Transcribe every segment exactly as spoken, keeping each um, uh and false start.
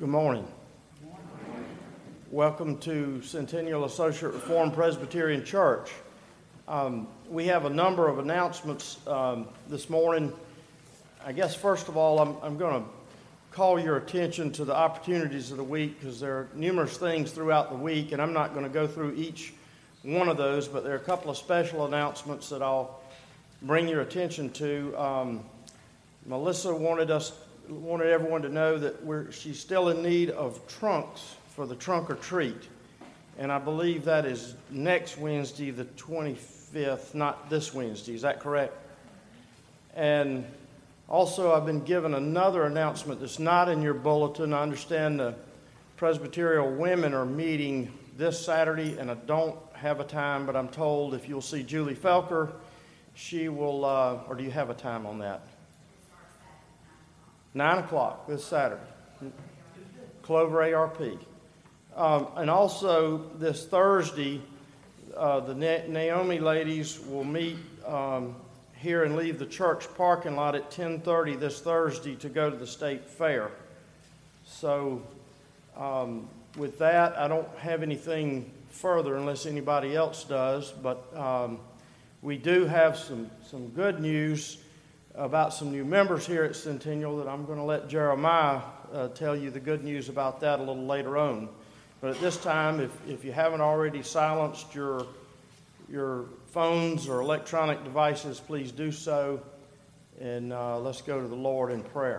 Good morning. Welcome to Centennial Associate Reformed Presbyterian Church. Um, we have a number of announcements um, this morning. I guess first of all, I'm, I'm going to call your attention to the opportunities of the week because there are numerous things throughout the week, and I'm not going to go through each one of those, but there are a couple of special announcements that I'll bring your attention to. Um, Melissa wanted us wanted everyone to know that we're she's still in need of trunks for the trunk or treat, and I believe that is next Wednesday, the twenty-fifth, not this Wednesday. Is that correct? And also, I've been given another announcement that's not in your bulletin. I understand the Presbyterial women are meeting this Saturday, and I don't have a time, but I'm told if you'll see Julie Felker, she will, uh, or do you have a time on that? Nine o'clock this Saturday, Clover A R P. Um, and also this Thursday, uh, the Na- Naomi ladies will meet um, here and leave the church parking lot at ten thirty this Thursday to go to the state fair. So um, with that, I don't have anything further unless anybody else does, but um, we do have some, some good news about some new members here at Centennial that I'm going to let Jeremiah uh, tell you the good news about that a little later on. But at this time, if, if you haven't already silenced your, your phones or electronic devices, please do so. And uh, let's go to the Lord in prayer.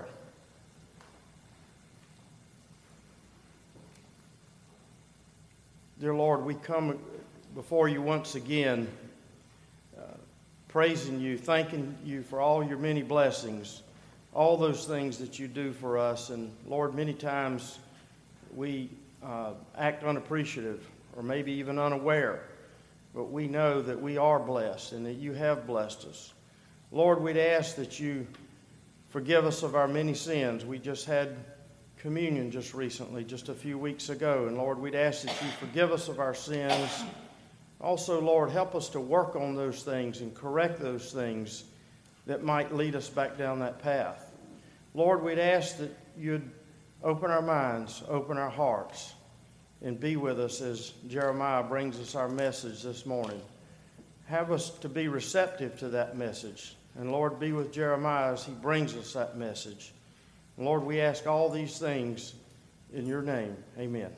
Dear Lord, we come before you once again, praising you, thanking you for all your many blessings, all those things that you do for us. And Lord, many times we uh, act unappreciative or maybe even unaware, but we know that we are blessed and that you have blessed us. Lord, we'd ask that you forgive us of our many sins. We just had communion just recently, just a few weeks ago, and Lord, we'd ask that you forgive us of our sins. Also, Lord, help us to work on those things and correct those things that might lead us back down that path. Lord, we'd ask that you'd open our minds, open our hearts, and be with us as Jeremiah brings us our message this morning. Have us to be receptive to that message. And Lord, be with Jeremiah as he brings us that message. And Lord, we ask all these things in your name. Amen.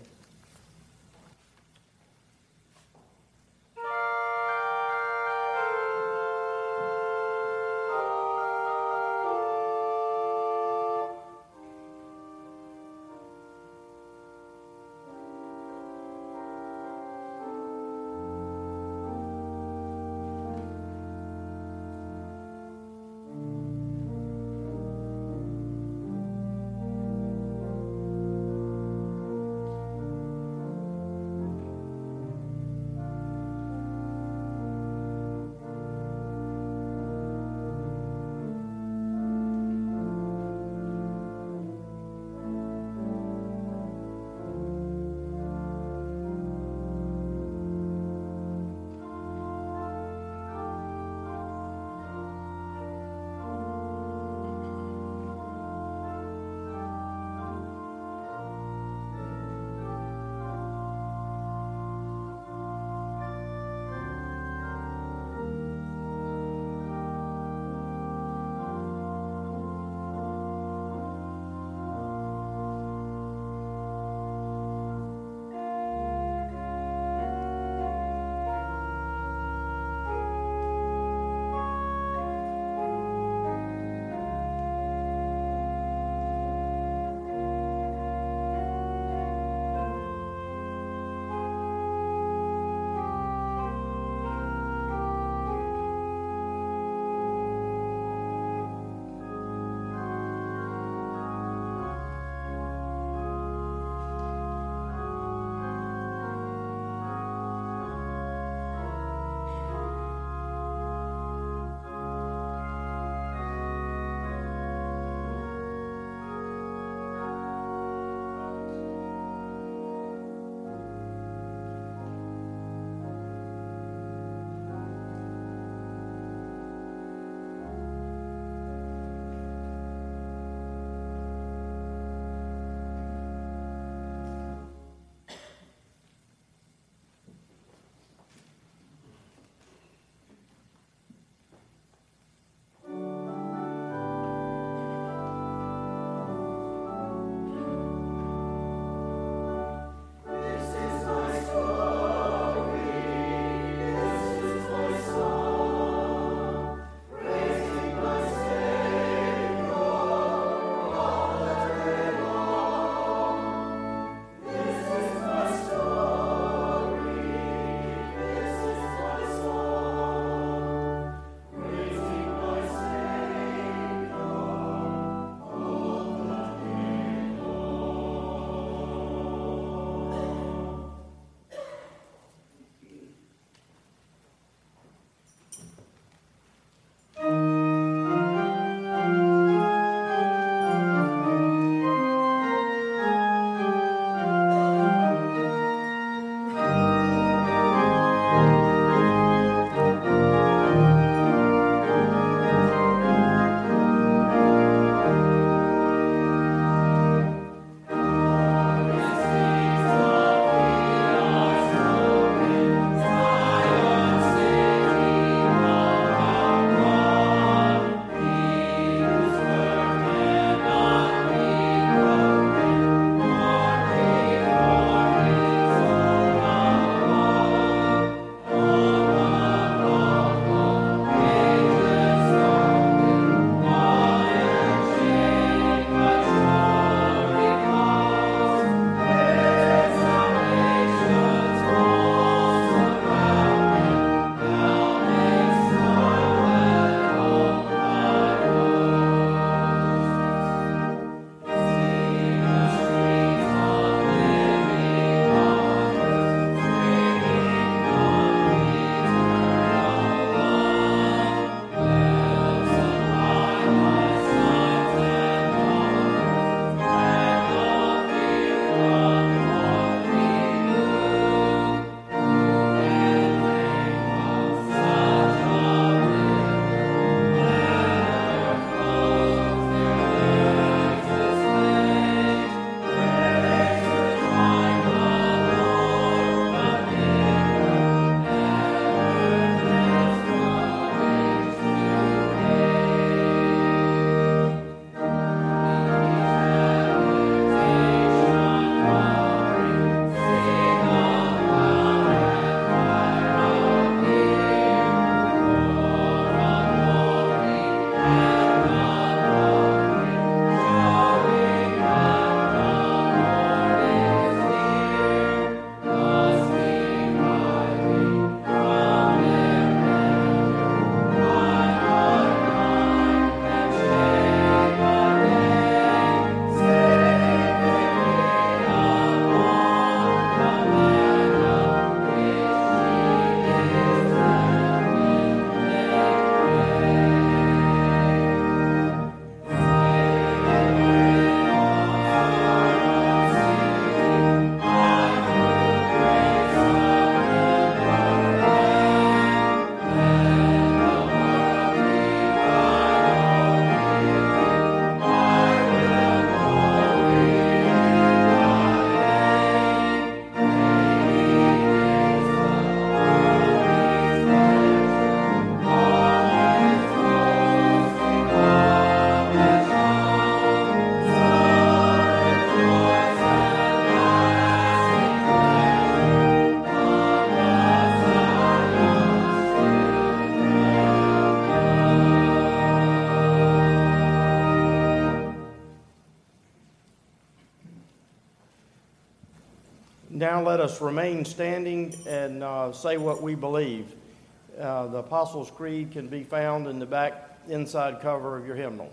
Now let us remain standing and uh, say what we believe. Uh, the Apostles' Creed can be found in the back inside cover of your hymnal.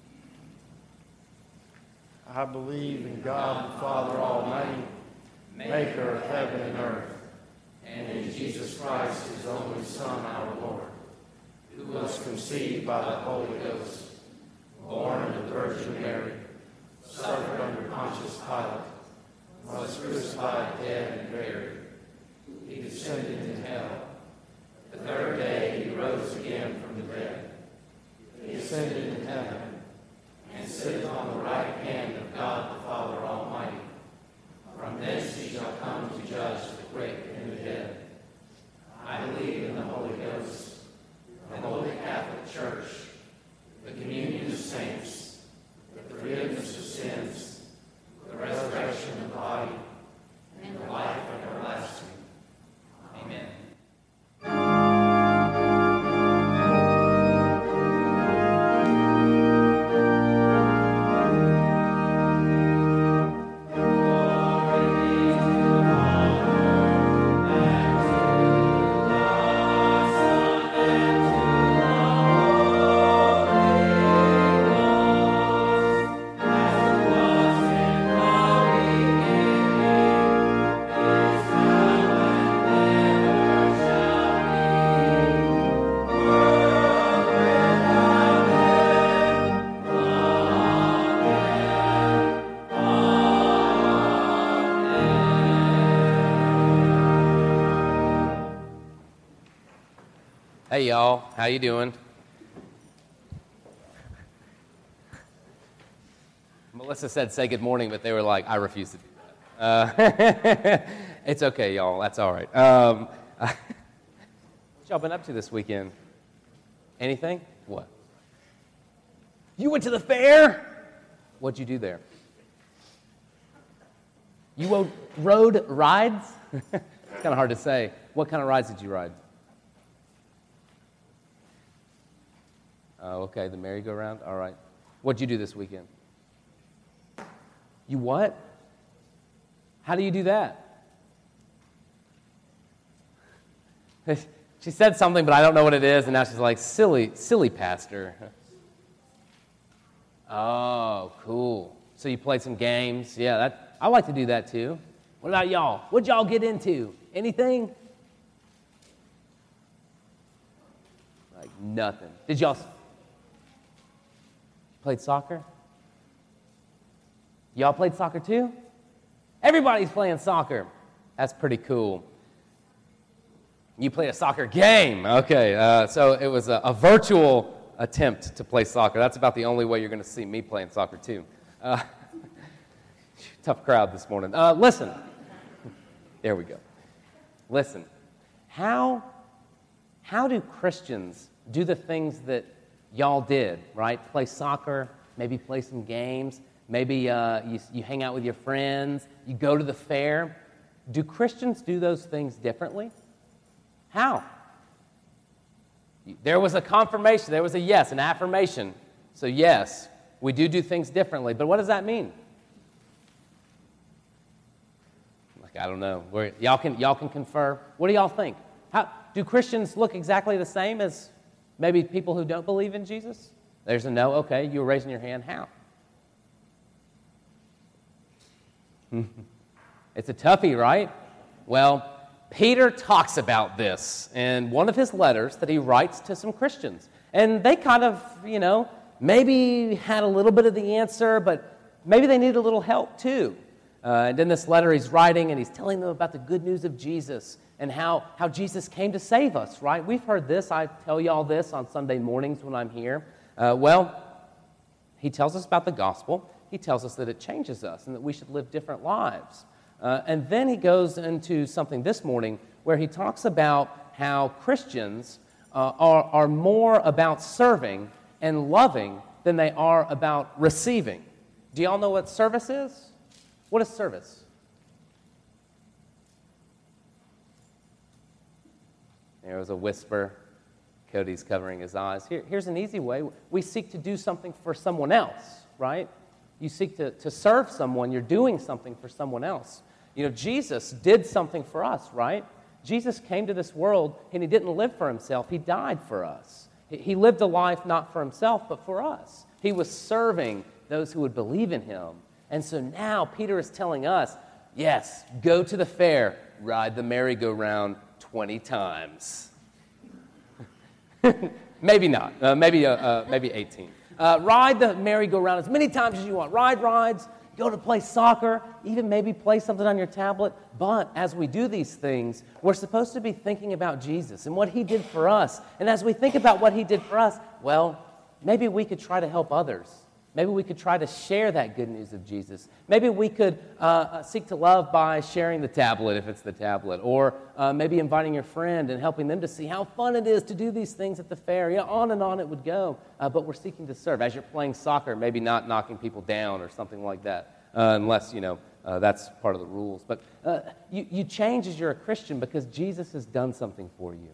I believe in God the Father Almighty, maker of heaven and earth, and in Jesus Christ, his only Son, our Lord, who was conceived by the Holy Ghost, born of the Virgin Mary, suffered under Pontius Pilate, was crucified, dead, and buried. He descended into hell. The third day he rose again from the dead. He ascended into heaven and sitteth on the right hand of God the Father Almighty. From thence he shall come to judge the quick and the dead. I believe in the Holy Ghost, the Holy Catholic Church, the communion of saints, the forgiveness of sins, the resurrection of the body, and the life everlasting. Amen. Hey y'all, how you doing? Melissa said say good morning, but they were like, I refuse to do that. Uh, it's okay, y'all, that's all right. Um, what y'all been up to this weekend? Anything? What? You went to the fair? What'd you do there? You rode, rode rides? It's kind of hard to say. What kind of rides did you ride? Oh, okay, the merry-go-round? All right. What'd you do this weekend? You what? How do you do that? She said something, but I don't know what it is, and now she's like, silly, silly pastor. Oh, cool. So you played some games. Yeah, that I like to do that too. What about y'all? What'd y'all get into? Anything? Like nothing. Did y'all... Played soccer? Y'all played soccer too? Everybody's playing soccer. That's pretty cool. You played a soccer game. Okay, uh, so it was a, a virtual attempt to play soccer. That's about the only way you're going to see me playing soccer too. Uh, tough crowd this morning. Uh, listen. There we go. Listen. How, how do Christians do the things that y'all did, right? Play soccer, maybe play some games, maybe uh, you, you hang out with your friends, you go to the fair. Do Christians do those things differently? How? There was a confirmation, there was a yes, an affirmation. So yes, we do do things differently, but what does that mean? Like, I don't know. We're, y'all can y'all can confer. What do y'all think? How do Christians look exactly the same as maybe people who don't believe in Jesus? There's a no. Okay, you were raising your hand. How? It's a toughie, right? Well, Peter talks about this in one of his letters that he writes to some Christians. And they kind of, you know, maybe had a little bit of the answer, but maybe they needed a little help too. Uh, and in this letter he's writing and he's telling them about the good news of Jesus and how, how Jesus came to save us, right? We've heard this. I tell y'all this on Sunday mornings when I'm here. Uh, well, he tells us about the gospel. He tells us that it changes us and that we should live different lives. Uh, and then he goes into something this morning where he talks about how Christians uh, are, are more about serving and loving than they are about receiving. Do y'all know what service is? What is service? There was a whisper. Cody's covering his eyes. Here, here's an easy way. We seek to do something for someone else, right? You seek to, to serve someone. You're doing something for someone else. You know, Jesus did something for us, right? Jesus came to this world, and he didn't live for himself. He died for us. He lived a life not for himself, but for us. He was serving those who would believe in him. And so now Peter is telling us, yes, go to the fair, ride the merry-go-round twenty times. Maybe not. Uh, maybe uh, uh, maybe eighteen. Uh, ride the merry-go-round as many times as you want. Ride rides, go to play soccer, even maybe play something on your tablet. But as we do these things, we're supposed to be thinking about Jesus and what he did for us. And as we think about what he did for us, well, maybe we could try to help others. Maybe we could try to share that good news of Jesus. Maybe we could uh, seek to love by sharing the tablet, if it's the tablet, or uh, maybe inviting your friend and helping them to see how fun it is to do these things at the fair. You know, on and on it would go, uh, but we're seeking to serve. As you're playing soccer, maybe not knocking people down or something like that, uh, unless, you know, uh, that's part of the rules. But uh, you, you change as you're a Christian because Jesus has done something for you.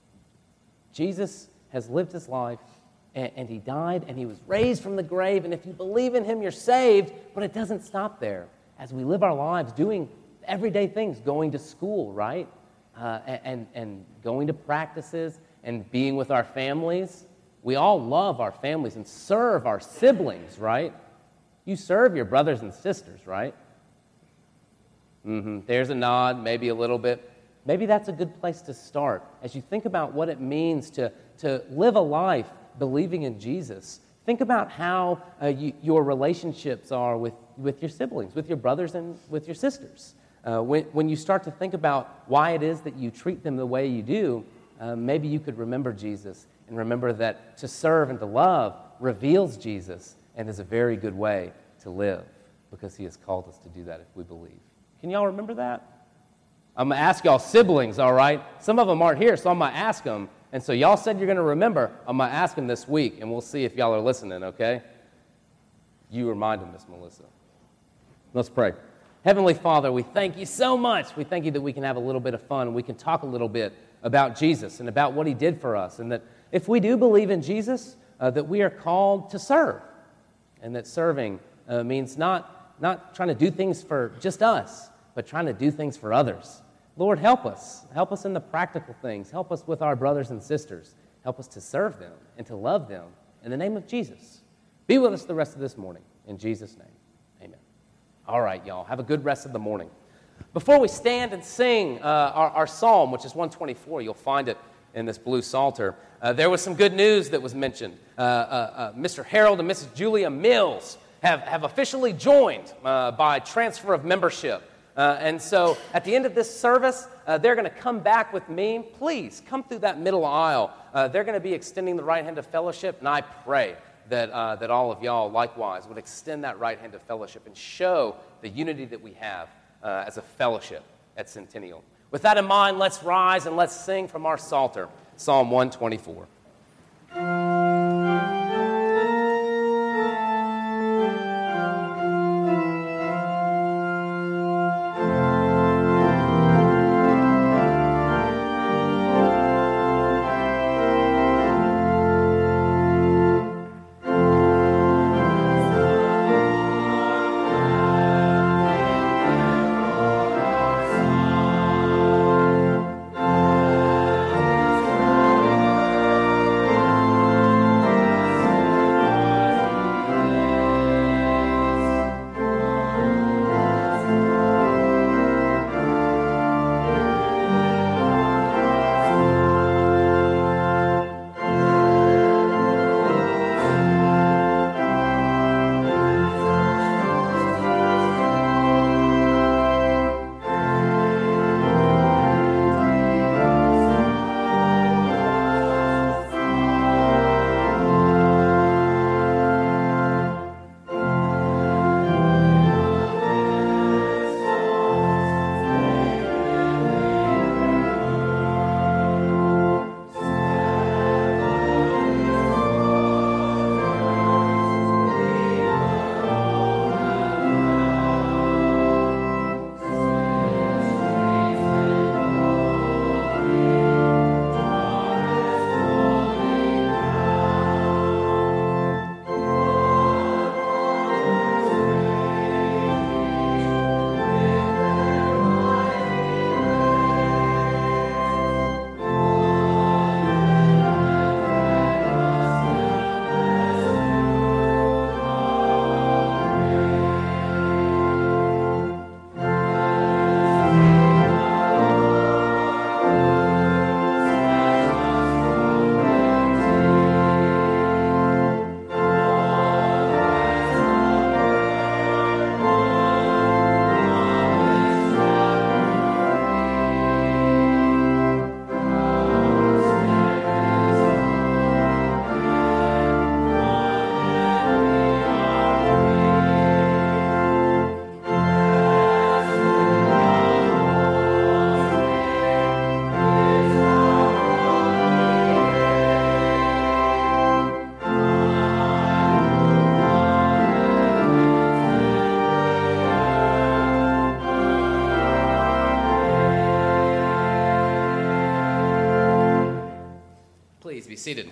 Jesus has lived his life, and, and he died, and he was raised from the grave, and if you believe in him, you're saved, but it doesn't stop there. As we live our lives doing everyday things, going to school, right, uh, and, and going to practices and being with our families, we all love our families and serve our siblings, right? You serve your brothers and sisters, right? Mm-hmm. There's a nod, maybe a little bit. Maybe that's a good place to start. As you think about what it means to, to live a life believing in Jesus, think about how uh, you, your relationships are with, with your siblings, with your brothers and with your sisters. Uh, when, when you start to think about why it is that you treat them the way you do, uh, maybe you could remember Jesus and remember that to serve and to love reveals Jesus and is a very good way to live because he has called us to do that if we believe. Can y'all remember that? I'm going to ask y'all siblings, all right? Some of them aren't here, so I'm going to ask them. And so y'all said you're going to remember. I'm going to ask them this week, and we'll see if y'all are listening, okay? You remind them, Miss Melissa. Let's pray. Heavenly Father, we thank you so much. We thank you that we can have a little bit of fun, and we can talk a little bit about Jesus and about what he did for us, and that if we do believe in Jesus, uh, that we are called to serve, and that serving uh, means not, not trying to do things for just us, but trying to do things for others. Lord, help us. Help us in the practical things. Help us with our brothers and sisters. Help us to serve them and to love them in the name of Jesus. Be with us the rest of this morning. In Jesus' name, amen. All right, y'all. Have a good rest of the morning. Before we stand and sing uh, our, our psalm, which is one twenty-four, you'll find it in this blue psalter, uh, there was some good news that was mentioned. Uh, uh, uh, Mister Harold and Missus Julia Mills have, have officially joined uh, by transfer of membership. Uh, and so at the end of this service, uh, they're going to come back with me. Please come through that middle aisle. Uh, they're going to be extending the right hand of fellowship, and I pray that uh, that all of y'all likewise would extend that right hand of fellowship and show the unity that we have uh, as a fellowship at Centennial. With that in mind, let's rise and let's sing from our Psalter, Psalm one twenty-four. seated.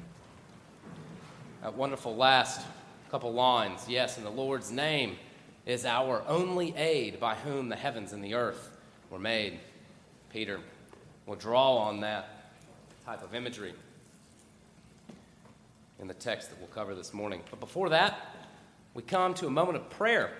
That wonderful last couple lines. Yes, in the Lord's name is our only aid, by whom the heavens and the earth were made. Peter will draw on that type of imagery in the text that we'll cover this morning. But before that, we come to a moment of prayer.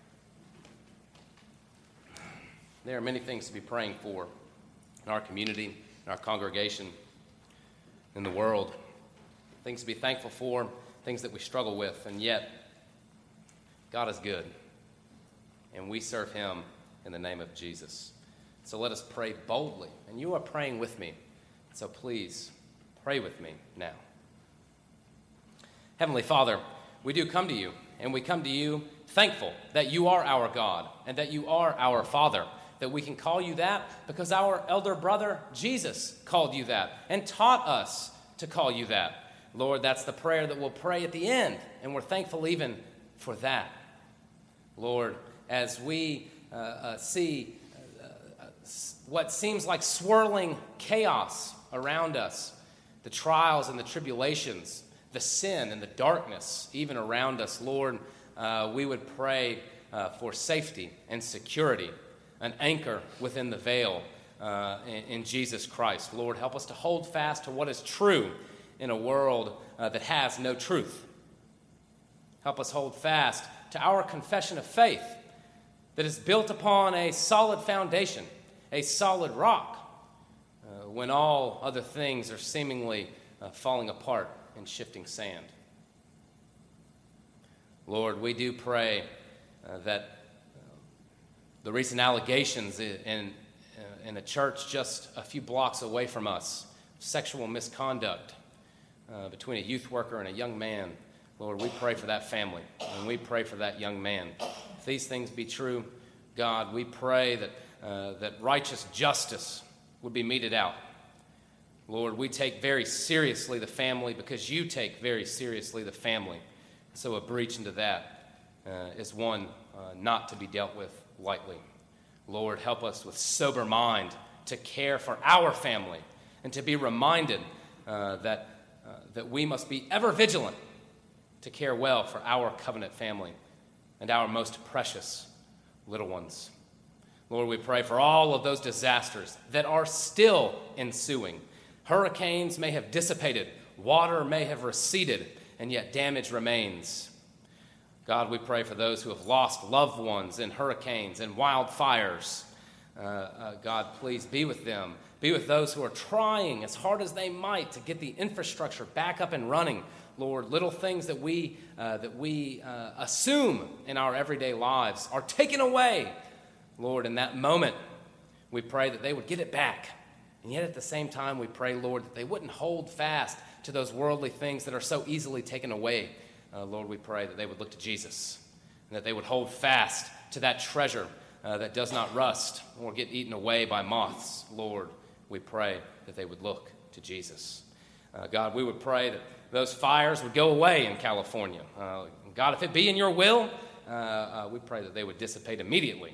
There are many things to be praying for in our community, in our congregation, in the world. Things to be thankful for, things that we struggle with, and yet God is good, and we serve him in the name of Jesus. So let us pray boldly, and you are praying with me, so please pray with me now. Heavenly Father, we do come to you, and we come to you thankful that you are our God and that you are our Father, that we can call you that because our elder brother Jesus called you that and taught us to call you that. Lord, that's the prayer that we'll pray at the end, and we're thankful even for that. Lord, as we uh, uh, see uh, uh, what seems like swirling chaos around us, the trials and the tribulations, the sin and the darkness even around us, Lord, uh, we would pray uh, for safety and security, an anchor within the veil uh, in, in Jesus Christ. Lord, help us to hold fast to what is true in a world uh, that has no truth. Help us hold fast to our confession of faith that is built upon a solid foundation, a solid rock, uh, when all other things are seemingly uh, falling apart in shifting sand. Lord, we do pray uh, that uh, the recent allegations in, in, in a church just a few blocks away from us, sexual misconduct uh, between a youth worker and a young man, Lord, we pray for that family, and we pray for that young man. If these things be true, God, we pray that, uh, that righteous justice would be meted out. Lord, we take very seriously the family because you take very seriously the family. So a breach into that uh, is one uh, not to be dealt with lightly. Lord, help us with sober mind to care for our family and to be reminded uh, that, uh, that we must be ever vigilant to care well for our covenant family and our most precious little ones. Lord, we pray for all of those disasters that are still ensuing. Hurricanes may have dissipated, water may have receded, and yet damage remains. God, we pray for those who have lost loved ones in hurricanes and wildfires. Uh, uh, God, please be with them. Be with those who are trying as hard as they might to get the infrastructure back up and running. Lord, little things that we, uh, that we uh, assume in our everyday lives are taken away. Lord, in that moment, we pray that they would get it back. And yet at the same time, we pray, Lord, that they wouldn't hold fast to those worldly things that are so easily taken away. Uh, Lord, we pray that they would look to Jesus and that they would hold fast to that treasure uh, that does not rust or get eaten away by moths. Lord, we pray that they would look to Jesus. Uh, God, we would pray that those fires would go away in California. Uh, God, if it be in your will, uh, uh, we pray that they would dissipate immediately.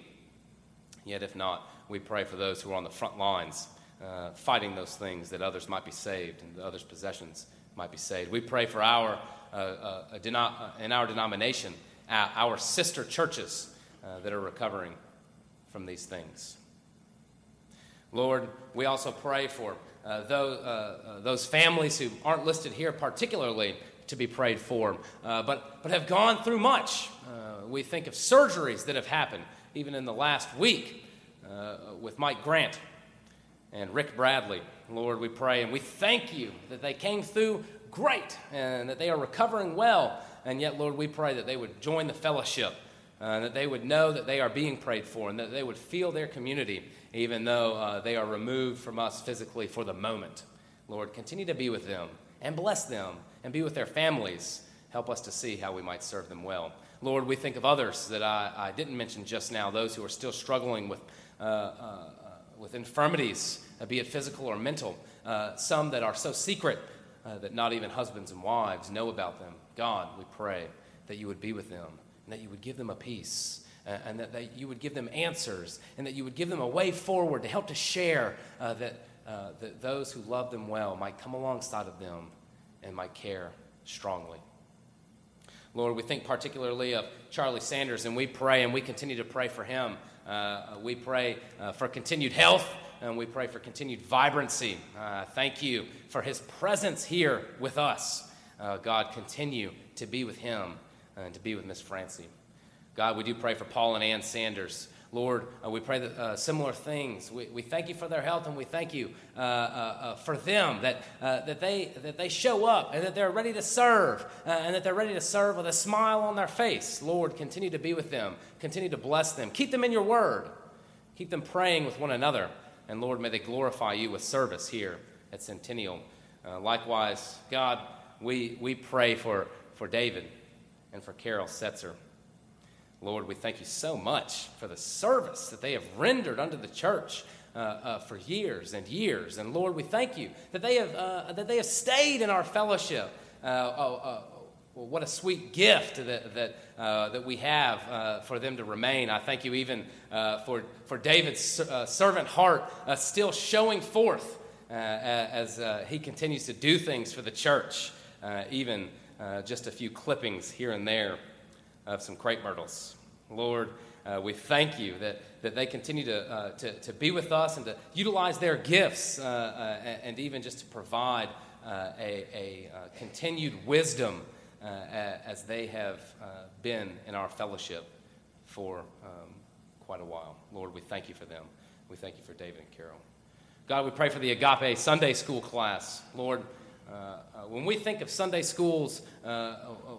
Yet if not, we pray for those who are on the front lines, Uh, fighting those things that others might be saved and others' possessions might be saved. We pray for our, uh, uh, denom- uh, in our denomination, uh, our sister churches uh, that are recovering from these things. Lord, we also pray for uh, those, uh, uh, those families who aren't listed here particularly to be prayed for, uh, but, but have gone through much. Uh, we think of surgeries that have happened, even in the last week uh, with Mike Grant and Rick Bradley. Lord, we pray and we thank you that they came through great and that they are recovering well. And yet, Lord, we pray that they would join the fellowship, uh, that they would know that they are being prayed for, and that they would feel their community, even though uh, they are removed from us physically for the moment. Lord, continue to be with them and bless them and be with their families. Help us to see how we might serve them well. Lord, we think of others that I, I didn't mention just now, those who are still struggling with uh, uh, with infirmities, uh, be it physical or mental, uh, some that are so secret uh, that not even husbands and wives know about them. God, we pray that you would be with them and that you would give them a peace uh, and that, that you would give them answers and that you would give them a way forward to help to share uh, that, uh, that those who love them well might come alongside of them and might care strongly. Lord, we think particularly of Charlie Sanders, and we pray and we continue to pray for him. Uh, we pray uh, for continued health, and we pray for continued vibrancy. Uh, thank you for his presence here with us. Uh, God, continue to be with him and to be with Miss Francie. God, we do pray for Paul and Ann Sanders. Lord, uh, we pray that uh, similar things. We, we thank you for their health, and we thank you uh, uh, uh, for them, that uh, that they that they show up and that they're ready to serve, uh, and that they're ready to serve with a smile on their face. Lord, continue to be with them. Continue to bless them. Keep them in your word. Keep them praying with one another. And Lord, may they glorify you with service here at Centennial. Uh, likewise, God, we we pray for, for David and for Carol Setzer. Lord, we thank you so much for the service that they have rendered unto the church uh, uh, for years and years. And Lord, we thank you that they have uh, that they have stayed in our fellowship. Uh, oh, uh, well, what a sweet gift that that uh, that we have uh, for them to remain. I thank you even uh, for for David's uh, servant heart uh, still showing forth uh, as uh, he continues to do things for the church. Uh, even uh, just a few clippings here and there of some crepe myrtles. Lord, uh, we thank you that, that they continue to, uh, to, to be with us and to utilize their gifts uh, uh, and even just to provide uh, a, a uh, continued wisdom uh, as they have uh, been in our fellowship for um, quite a while. Lord, we thank you for them. We thank you for David and Carol. God, we pray for the Agape Sunday School class. Lord, uh, uh, when we think of Sunday schools, uh, oh, oh,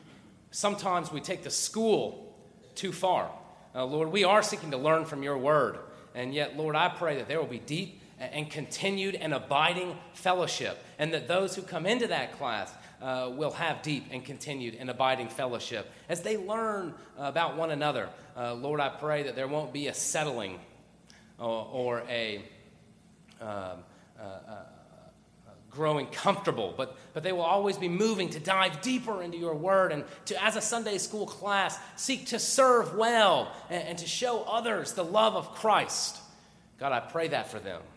sometimes we take the school too far. Uh, Lord, we are seeking to learn from your word. And yet, Lord, I pray that there will be deep and continued and abiding fellowship, and that those who come into that class uh, will have deep and continued and abiding fellowship as they learn about one another. Uh, Lord, I pray that there won't be a settling or, or a um, uh, uh, growing comfortable, but, but they will always be moving to dive deeper into your word and to, as a Sunday school class, seek to serve well and, and to show others the love of Christ. God, I pray that for them.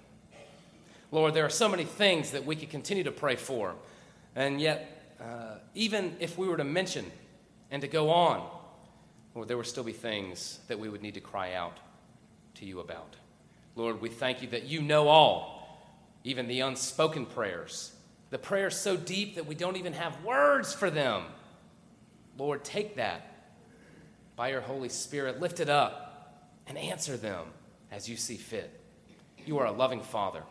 Lord, there are so many things that we could continue to pray for, and yet, uh, even if we were to mention and to go on, Lord, there would still be things that we would need to cry out to you about. Lord, we thank you that you know all, even the unspoken prayers, the prayers so deep that we don't even have words for them. Lord, take that by your Holy Spirit, lift it up, and answer them as you see fit. You are a loving Father.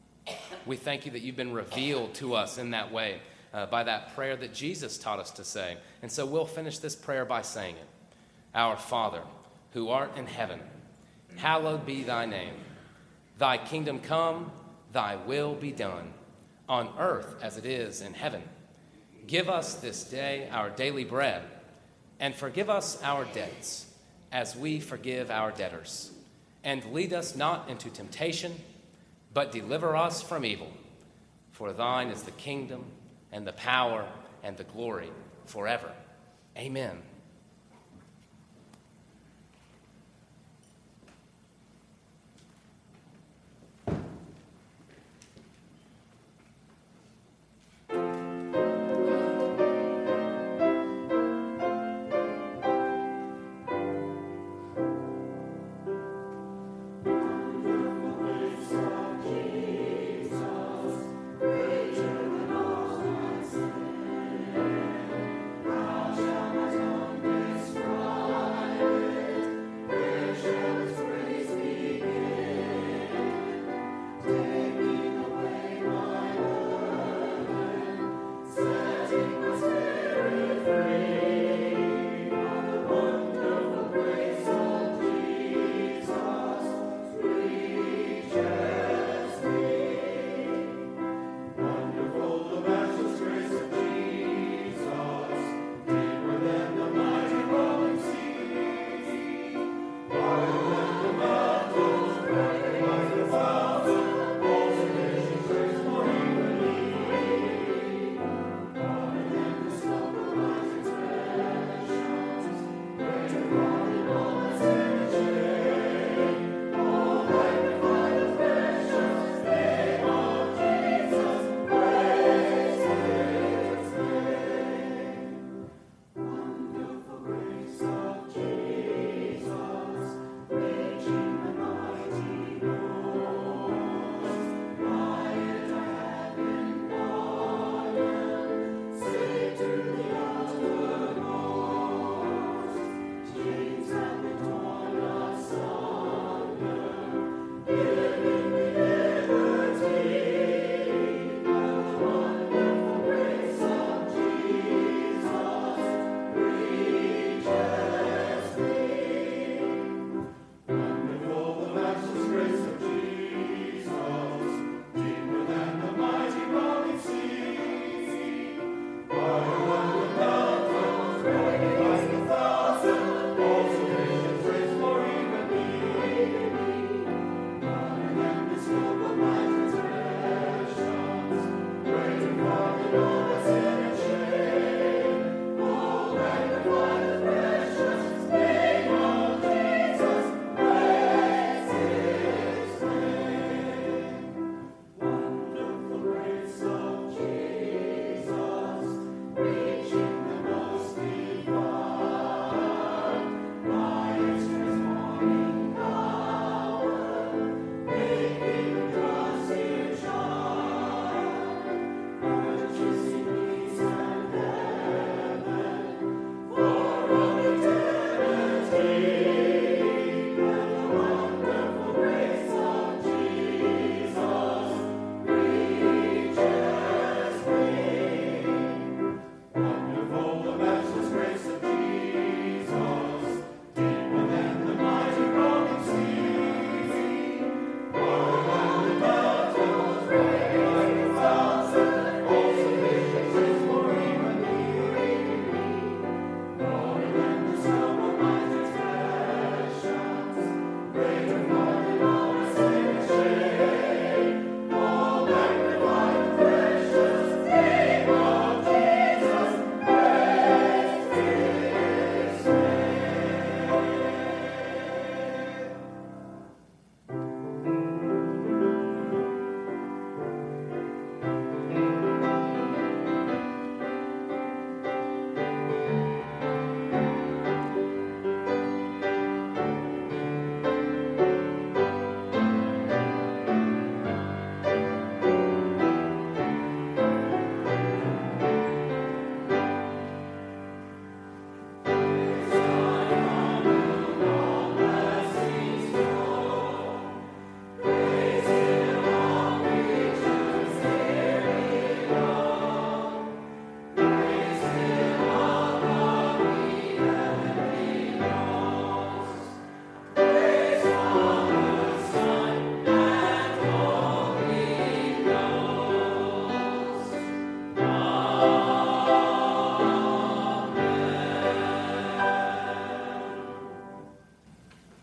We thank you that you've been revealed to us in that way uh, by that prayer that Jesus taught us to say. And so we'll finish this prayer by saying it. Our Father, who art in heaven, hallowed be thy name. Thy kingdom come, thy will be done, on earth as it is in heaven. Give us this day our daily bread, and forgive us our debts, as we forgive our debtors. And lead us not into temptation, but deliver us from evil. For thine is the kingdom, and the power, and the glory forever. Amen. Shall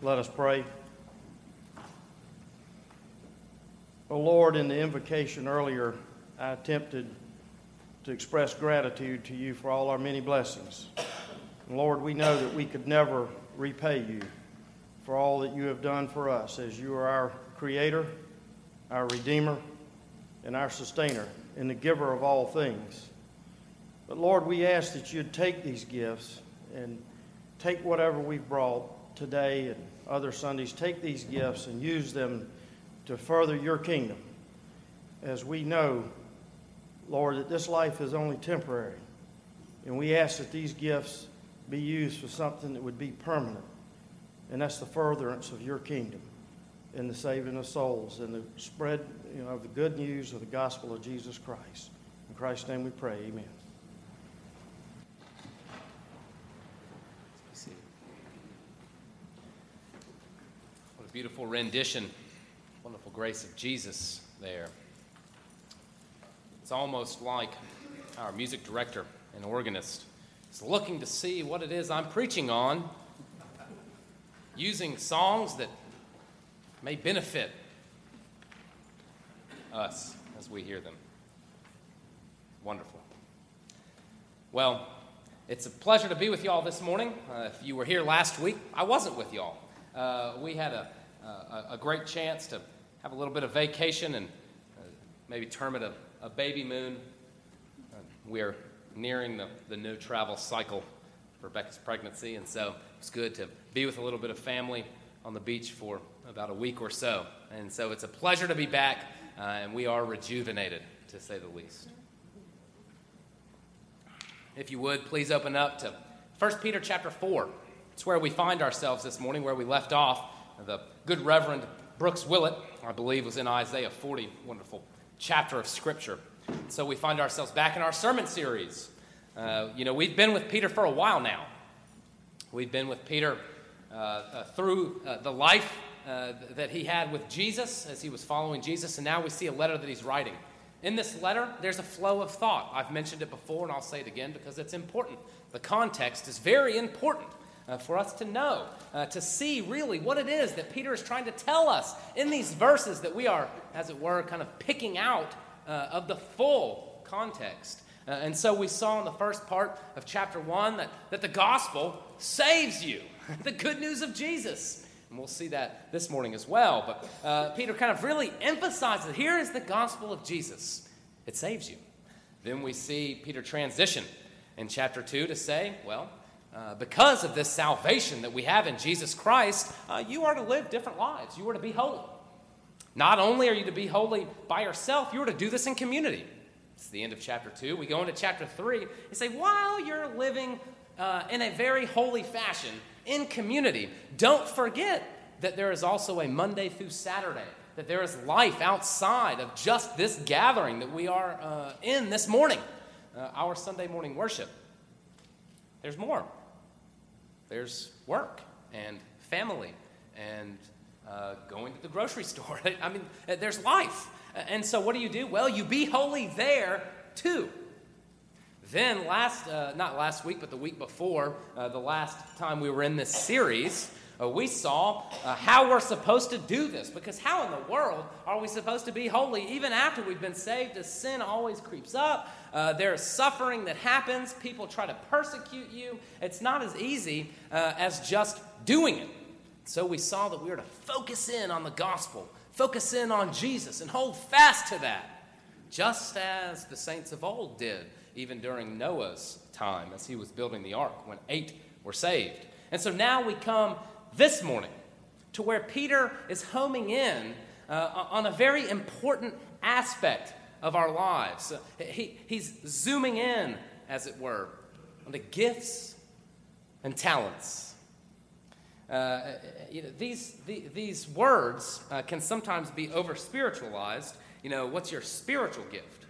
Let us pray. Oh Lord, in the invocation earlier, I attempted to express gratitude to you for all our many blessings. And Lord, we know that we could never repay you for all that you have done for us, as you are our Creator, our Redeemer, and our Sustainer, and the giver of all things. But Lord, we ask that you'd take these gifts and take whatever we've brought today and other Sundays, take these gifts and use them to further your kingdom. As we know, Lord, that this life is only temporary. And we ask that these gifts be used for something that would be permanent. And that's the furtherance of your kingdom and the saving of souls and the spread, you know, of the good news of the gospel of Jesus Christ. In Christ's name we pray, amen. What a beautiful rendition. Wonderful grace of Jesus there. It's almost like our music director and organist is looking to see what it is I'm preaching on, using songs that may benefit us as we hear them. Wonderful. Well, it's a pleasure to be with y'all this morning. Uh, if you were here last week, I wasn't with y'all. Uh, we had a, a, a great chance to have a little bit of vacation and uh, maybe term it a, a baby moon. Uh, we're nearing the, the no travel cycle for Rebecca's pregnancy, and so it's good to be with a little bit of family on the beach for about a week or so. And so it's a pleasure to be back, uh, and we are rejuvenated, to say the least. If you would, please open up to First Peter chapter four. It's where we find ourselves this morning, where we left off. The good Reverend Brooks Willett, I believe, was in Isaiah forty, wonderful chapter of Scripture. So we find ourselves back in our sermon series. Uh, you know, we've been with Peter for a while now. We've been with Peter uh, uh, through uh, the life uh, that he had with Jesus as he was following Jesus, and now we see a letter that he's writing. In this letter, there's a flow of thought. I've mentioned it before, and I'll say it again because it's important. The context is very important. Uh, for us to know, uh, to see really what it is that Peter is trying to tell us in these verses that we are, as it were, kind of picking out uh, of the full context. Uh, and so we saw in the first part of chapter one that, that the gospel saves you, the good news of Jesus. And we'll see that this morning as well. But uh, Peter kind of really emphasizes, here is the gospel of Jesus. It saves you. Then we see Peter transition in chapter two to say, well, Uh, because of this salvation that we have in Jesus Christ, uh, you are to live different lives. You are to be holy. Not only are you to be holy by yourself, you are to do this in community. It's the end of chapter two. We go into chapter three and say, while you're living uh, in a very holy fashion in community, don't forget that there is also a Monday through Saturday, that there is life outside of just this gathering that we are uh, in this morning, uh, our Sunday morning worship. There's more. There's work and family and uh, going to the grocery store. I mean, there's life. And so what do you do? Well, you be holy there too. Then last, uh, not last week, but the week before, uh, the last time we were in this series, uh, we saw uh, how we're supposed to do this. Because how in the world are we supposed to be holy even after we've been saved? As sin always creeps up. Uh, there's suffering that happens. People try to persecute you. It's not as easy uh, as just doing it. So we saw that we were to focus in on the gospel, focus in on Jesus, and hold fast to that, just as the saints of old did, even during Noah's time as he was building the ark when eight were saved. And so now we come this morning to where Peter is homing in uh, on a very important aspect of our lives. Uh, he, he's zooming in, as it were, on the gifts and talents. Uh, you know, these, the, these words uh, can sometimes be over-spiritualized. You know, what's your spiritual gift?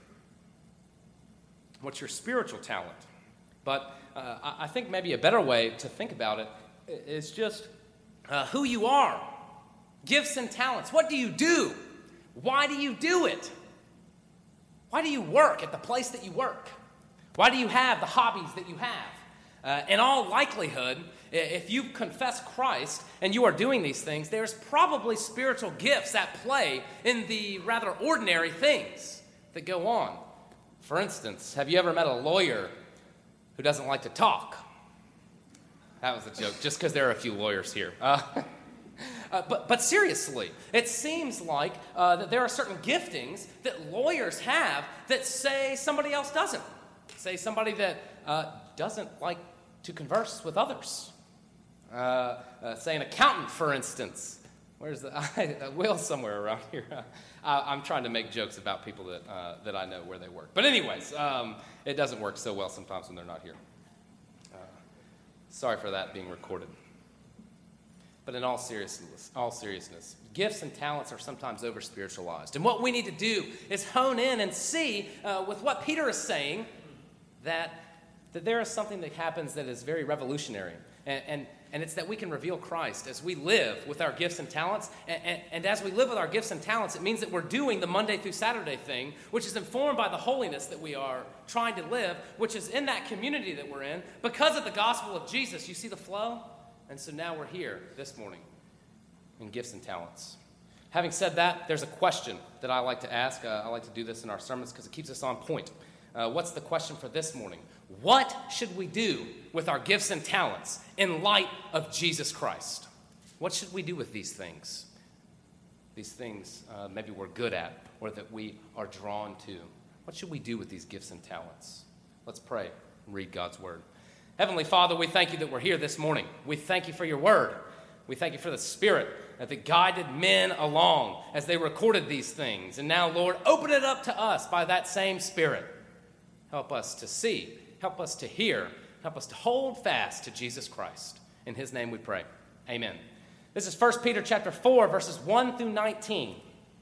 What's your spiritual talent? But uh, I, I think maybe a better way to think about it is just uh, who you are. Gifts and talents. What do you do? Why do you do it? Why do you work at the place that you work? Why do you have the hobbies that you have? Uh, in all likelihood, if you confess Christ and you are doing these things, there's probably spiritual gifts at play in the rather ordinary things that go on. For instance, have you ever met a lawyer who doesn't like to talk? That was a joke, just because there are a few lawyers here. Uh, uh, but, but seriously, it seems like uh, that there are certain giftings that lawyers have that, say, somebody else doesn't. Say somebody that uh, doesn't like to converse with others. Uh, uh, say an accountant, for instance. Where's the I, Will somewhere around here? Uh, I'm trying to make jokes about people that uh, that I know where they work. But anyways, um, it doesn't work so well sometimes when they're not here. Uh, sorry for that being recorded. But in all seriousness, all seriousness, gifts and talents are sometimes over-spiritualized. And what we need to do is hone in and see uh, with what Peter is saying that, that there is something that happens that is very revolutionary. And, and, and it's that we can reveal Christ as we live with our gifts and talents. And, and, and as we live with our gifts and talents, it means that we're doing the Monday through Saturday thing, which is informed by the holiness that we are trying to live, which is in that community that we're in. Because of the gospel of Jesus, you see the flow? And so now we're here this morning in gifts and talents. Having said that, there's a question that I like to ask. Uh, I like to do this in our sermons because it keeps us on point. Uh, what's the question for this morning? What should we do with our gifts and talents in light of Jesus Christ? What should we do with these things? These things uh, maybe we're good at or that we are drawn to. What should we do with these gifts and talents? Let's pray and read God's word. Heavenly Father, we thank you that we're here this morning. We thank you for your word. We thank you for the Spirit that guided men along as they recorded these things. And now, Lord, open it up to us by that same Spirit. Help us to see, help us to hear, help us to hold fast to Jesus Christ. In his name we pray. Amen. This is First Peter chapter four, verses one through nineteen.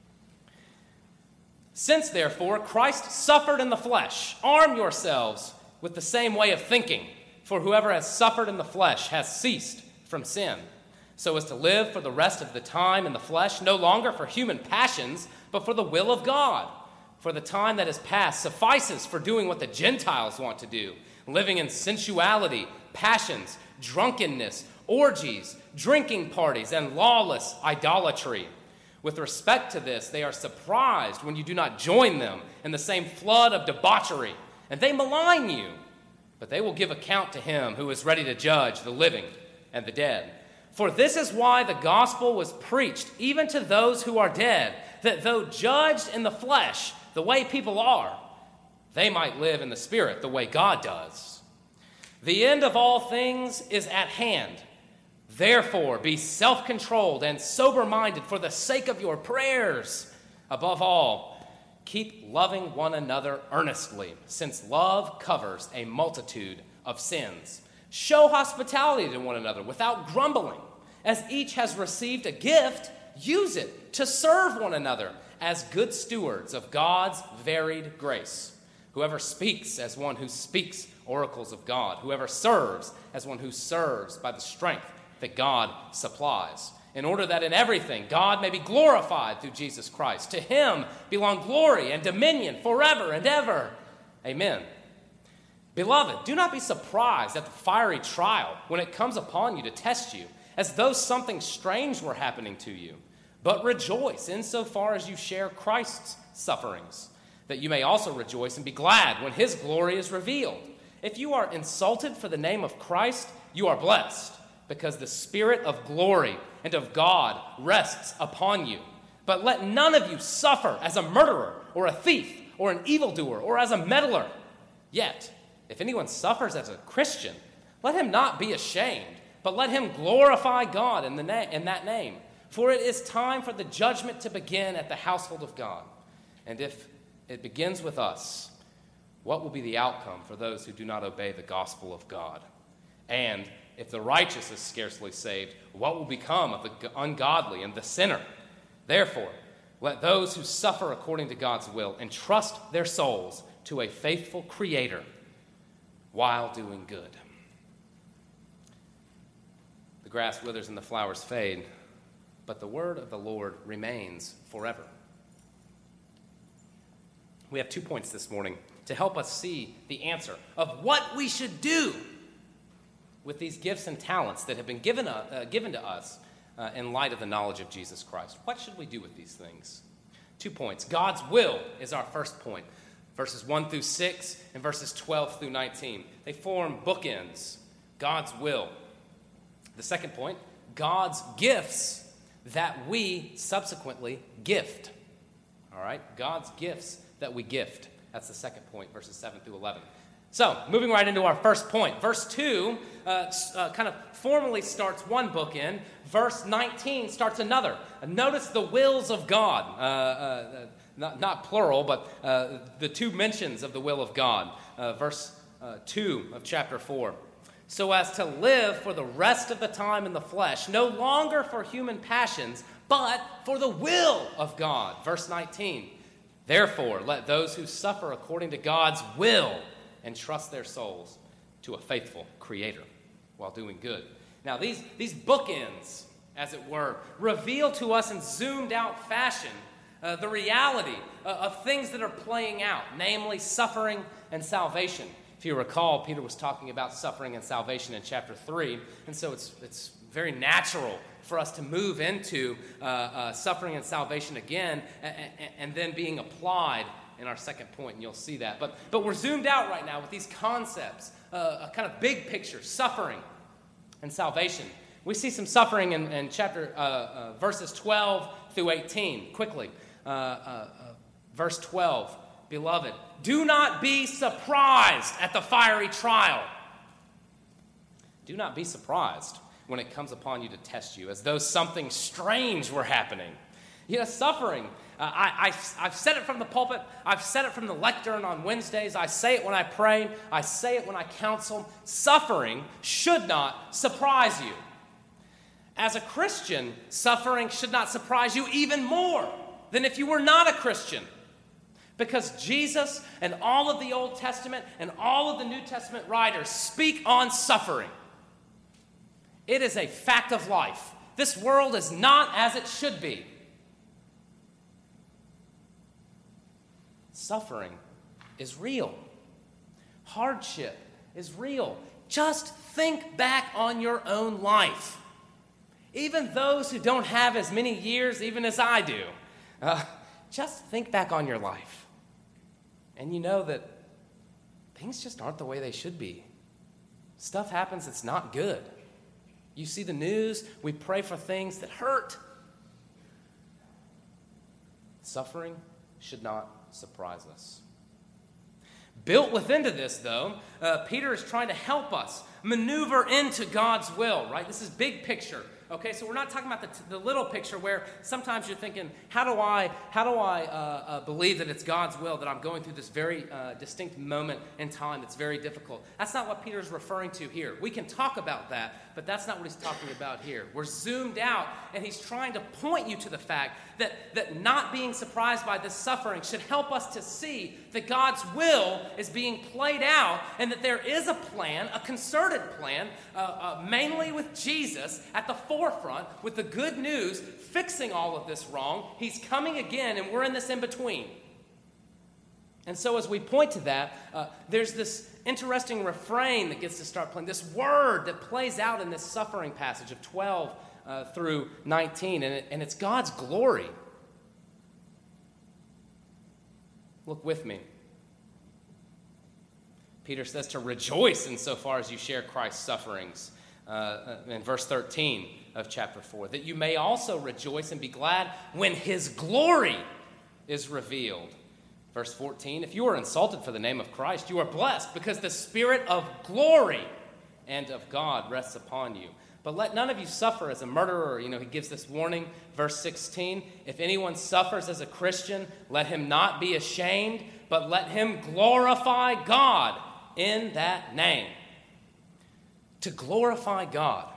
Since, therefore, Christ suffered in the flesh, arm yourselves with the same way of thinking. For whoever has suffered in the flesh has ceased from sin, so as to live for the rest of the time in the flesh, no longer for human passions, but for the will of God. For the time that is past suffices for doing what the Gentiles want to do, living in sensuality, passions, drunkenness, orgies, drinking parties, and lawless idolatry. With respect to this, they are surprised when you do not join them in the same flood of debauchery, and they malign you. But they will give account to him who is ready to judge the living and the dead. For this is why the gospel was preached even to those who are dead, that though judged in the flesh the way people are, they might live in the spirit the way God does. The end of all things is at hand. Therefore, be self-controlled and sober-minded for the sake of your prayers. Above all, keep loving one another earnestly, since love covers a multitude of sins. Show hospitality to one another without grumbling. As each has received a gift, use it to serve one another as good stewards of God's varied grace. Whoever speaks as one who speaks oracles of God. Whoever serves as one who serves by the strength that God supplies, in order that in everything God may be glorified through Jesus Christ. To him belong glory and dominion forever and ever. Amen. Beloved, do not be surprised at the fiery trial when it comes upon you to test you, as though something strange were happening to you. But rejoice insofar as you share Christ's sufferings, that you may also rejoice and be glad when his glory is revealed. If you are insulted for the name of Christ, you are blessed, because the Spirit of glory and of God rests upon you. But let none of you suffer as a murderer or a thief or an evildoer or as a meddler. Yet, if anyone suffers as a Christian, let him not be ashamed, but let him glorify God in, the na- in that name. For it is time for the judgment to begin at the household of God. And if it begins with us, what will be the outcome for those who do not obey the gospel of God? And if the righteous is scarcely saved, what will become of the ungodly and the sinner? Therefore, let those who suffer according to God's will entrust their souls to a faithful Creator while doing good. The grass withers and the flowers fade, but the word of the Lord remains forever. We have two points this morning to help us see the answer of what we should do with these gifts and talents that have been given, uh, uh, given to us uh, in light of the knowledge of Jesus Christ? What should we do with these things? Two points. God's will is our first point. Verses one through six and verses twelve through nineteen. They form bookends. God's will. The second point, God's gifts that we subsequently gift. All right? God's gifts that we gift. That's the second point, verses seven through eleven. So, moving right into our first point. Verse two uh, uh, kind of formally starts one bookend. Verse nineteen starts another. Uh, notice the wills of God. Uh, uh, not, not plural, but uh, the two mentions of the will of God. Uh, verse uh, two of chapter four. So as to live for the rest of the time in the flesh, no longer for human passions, but for the will of God. Verse nineteen. Therefore, let those who suffer according to God's will entrust their souls to a faithful Creator while doing good. Now, these, these bookends, as it were, reveal to us in zoomed-out fashion uh, the reality uh, of things that are playing out, namely suffering and salvation. If you recall, Peter was talking about suffering and salvation in chapter three, and so it's, it's very natural for us to move into uh, uh, suffering and salvation again and, and, and then being applied in our second point, and you'll see that. But, but we're zoomed out right now with these concepts, uh, a kind of big picture, suffering and salvation. We see some suffering in, in chapter uh, uh, verses twelve through eighteen. Quickly, uh, uh, uh, verse twelve, beloved, do not be surprised at the fiery trial. Do not be surprised when it comes upon you to test you, as though something strange were happening. You know, suffering. Uh, I, I, I've said it from the pulpit. I've said it from the lectern on Wednesdays. I say it when I pray. I say it when I counsel. Suffering should not surprise you. As a Christian, suffering should not surprise you even more than if you were not a Christian. Because Jesus and all of the Old Testament and all of the New Testament writers speak on suffering. It is a fact of life. This world is not as it should be. Suffering is real. Hardship is real. Just think back on your own life. Even those who don't have as many years, even as I do, uh, just think back on your life. And you know that things just aren't the way they should be. Stuff happens that's not good. You see the news, we pray for things that hurt. Suffering should not surprise us. Built within to this, though, uh, Peter is trying to help us maneuver into God's will, right? This is big picture. Okay, so we're not talking about the, t- the little picture where sometimes you're thinking, how do I, how do I uh, uh, believe that it's God's will that I'm going through this very uh, distinct moment in time that's very difficult? That's not what Peter's referring to here. We can talk about that, but that's not what he's talking about here. We're zoomed out, and he's trying to point you to the fact that, that not being surprised by this suffering should help us to see that God's will is being played out and that there is a plan, a concerted plan, uh, uh, mainly with Jesus at the forefront, with the good news, fixing all of this wrong. He's coming again, and we're in this in-between. And so as we point to that, uh, there's this interesting refrain that gets to start playing, this word that plays out in this suffering passage of twelve uh, through nineteen, and, it, and it's God's glory. Look with me. Peter says to rejoice insofar as you share Christ's sufferings. Uh, in verse thirteen of chapter four, that you may also rejoice and be glad when his glory is revealed. Verse fourteen, if you are insulted for the name of Christ, you are blessed because the Spirit of glory and of God rests upon you. But let none of you suffer as a murderer. You know, he gives this warning. Verse sixteen, if anyone suffers as a Christian, let him not be ashamed, but let him glorify God in that name. To glorify God.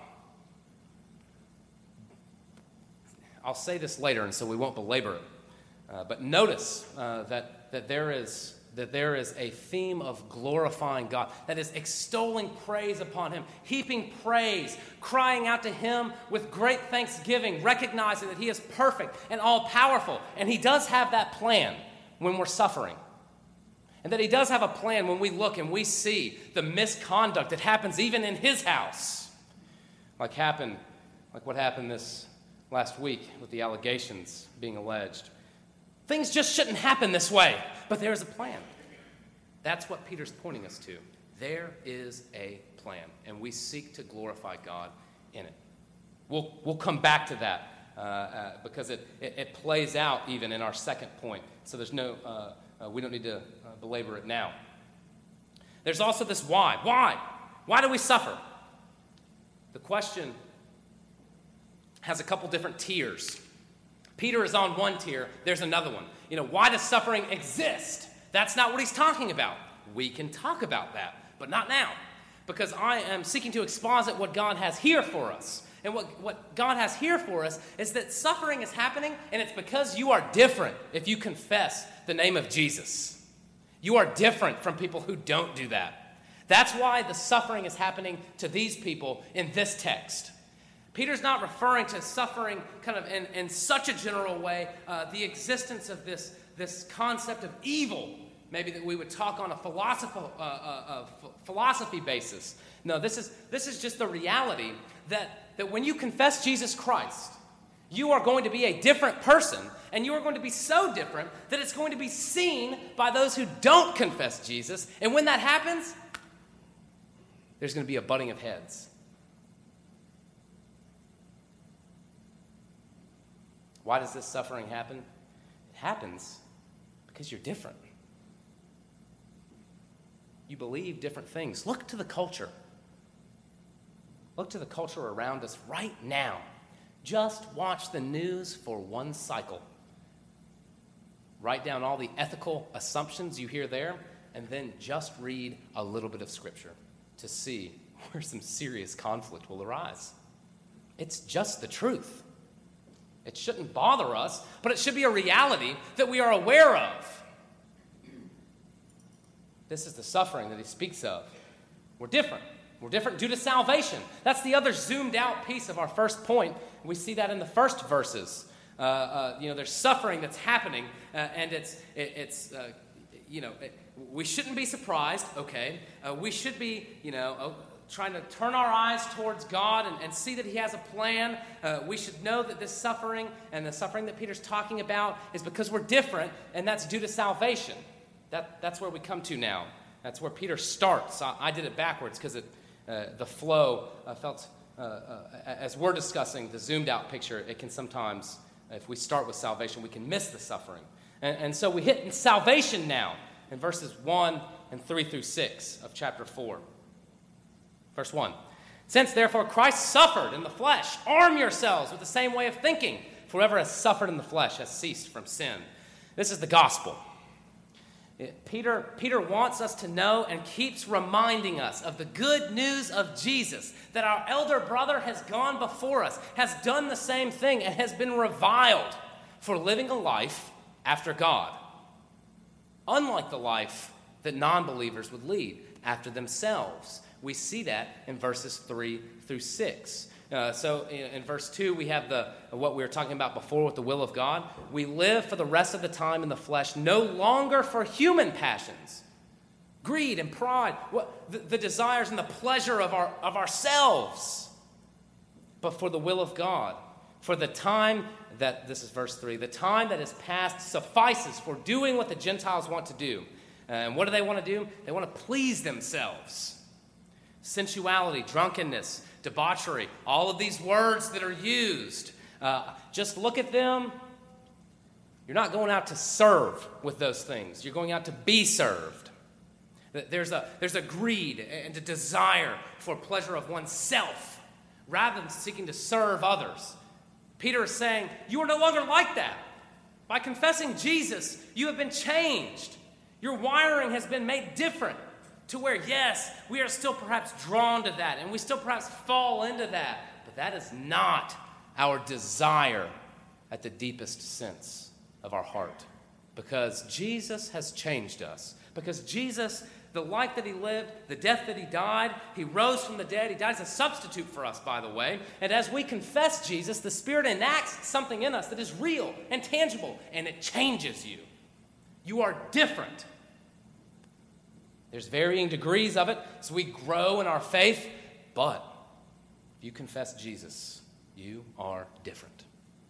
I'll say this later, and so we won't belabor it. Uh, but notice uh, that, that, there is, that there is a theme of glorifying God, that is extolling praise upon him, heaping praise, crying out to him with great thanksgiving, recognizing that he is perfect and all-powerful. And he does have that plan when we're suffering. And that he does have a plan when we look and we see the misconduct that happens even in his house. Like happened, like what happened this last week with the allegations being alleged. Things just shouldn't happen this way, but there's a plan. That's what Peter's pointing us to. There is a plan, and we seek to glorify God in it. We'll, we'll come back to that uh, uh, because it, it, it plays out even in our second point. So there's no, uh, uh, we don't need to uh, belabor it now. There's also this why. Why? Why do we suffer? The question has a couple different tiers. Peter is on one tier. There's another one. You know, why does suffering exist? That's not what he's talking about. We can talk about that, but not now. Because I am seeking to exposit what God has here for us. And what, what God has here for us is that suffering is happening, and it's because you are different if you confess the name of Jesus. You are different from people who don't do that. That's why the suffering is happening to these people in this text. Peter's not referring to suffering kind of in, in such a general way, uh, the existence of this, this concept of evil, maybe that we would talk on a philosophy, uh, uh, uh, philosophy basis. No, this is, this is just the reality that, that when you confess Jesus Christ, you are going to be a different person, and you are going to be so different that it's going to be seen by those who don't confess Jesus. And when that happens, there's going to be a butting of heads. Why does this suffering happen? It happens because you're different. You believe different things. Look to the culture. Look to the culture around us right now. Just watch the news for one cycle. Write down all the ethical assumptions you hear there, and then just read a little bit of Scripture to see where some serious conflict will arise. It's just the truth. It shouldn't bother us, but it should be a reality that we are aware of. This is the suffering that he speaks of. We're different. We're different due to salvation. That's the other zoomed out piece of our first point. We see that in the first verses. Uh, uh, you know, there's suffering that's happening, uh, and it's, it, it's uh, you know, it, we shouldn't be surprised, okay? Uh, we should be, you know, uh, trying to turn our eyes towards God and, and see that he has a plan. Uh, we should know that this suffering and the suffering that Peter's talking about is because we're different, and that's due to salvation. That, that's where we come to now. That's where Peter starts. I, I did it backwards because uh, the flow uh, felt, uh, uh, as we're discussing the zoomed out picture, it can sometimes, if we start with salvation, we can miss the suffering. And, and so we hit in salvation now in verses one and three through six of chapter four. Verse one, since therefore Christ suffered in the flesh, arm yourselves with the same way of thinking. For whoever has suffered in the flesh has ceased from sin. This is the gospel. It, Peter, Peter wants us to know and keeps reminding us of the good news of Jesus, that our elder brother has gone before us, has done the same thing, and has been reviled for living a life after God, unlike the life that non-believers would lead after themselves. We see that in verses three through six. Uh, so in, in verse two, we have the what we were talking about before with the will of God. We live for the rest of the time in the flesh, no longer for human passions, greed and pride, what, the, the desires and the pleasure of, our, of ourselves, but for the will of God. For the time that, this is verse three, the time that is past suffices for doing what the Gentiles want to do. Uh, and what do they want to do? They want to please themselves. Sensuality, drunkenness, debauchery, all of these words that are used. Uh, just look at them. You're not going out to serve with those things. You're going out to be served. There's a, there's a greed and a desire for pleasure of oneself rather than seeking to serve others. Peter is saying, you are no longer like that. By confessing Jesus, you have been changed. Your wiring has been made different. To where, yes, we are still perhaps drawn to that, and we still perhaps fall into that, but that is not our desire at the deepest sense of our heart. Because Jesus has changed us. Because Jesus, the life that he lived, the death that he died, he rose from the dead. He died as a substitute for us, by the way. And as we confess Jesus, the Spirit enacts something in us that is real and tangible, and it changes you. You are different. There's varying degrees of it, so we grow in our faith. But if you confess Jesus, you are different.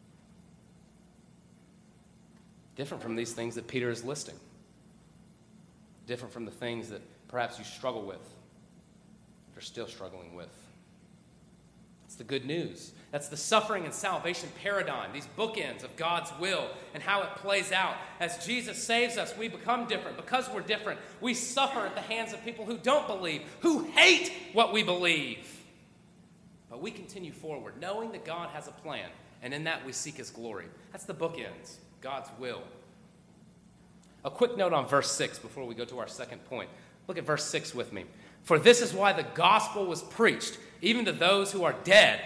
Different from these things that Peter is listing. Different from the things that perhaps you struggle with, or are still struggling with. It's the good news. That's the suffering and salvation paradigm, these bookends of God's will and how it plays out. As Jesus saves us, we become different. Because we're different, we suffer at the hands of people who don't believe, who hate what we believe. But we continue forward, knowing that God has a plan, and in that we seek his glory. That's the bookends, God's will. A quick note on verse six before we go to our second point. Look at verse six with me. For this is why the gospel was preached, even to those who are dead.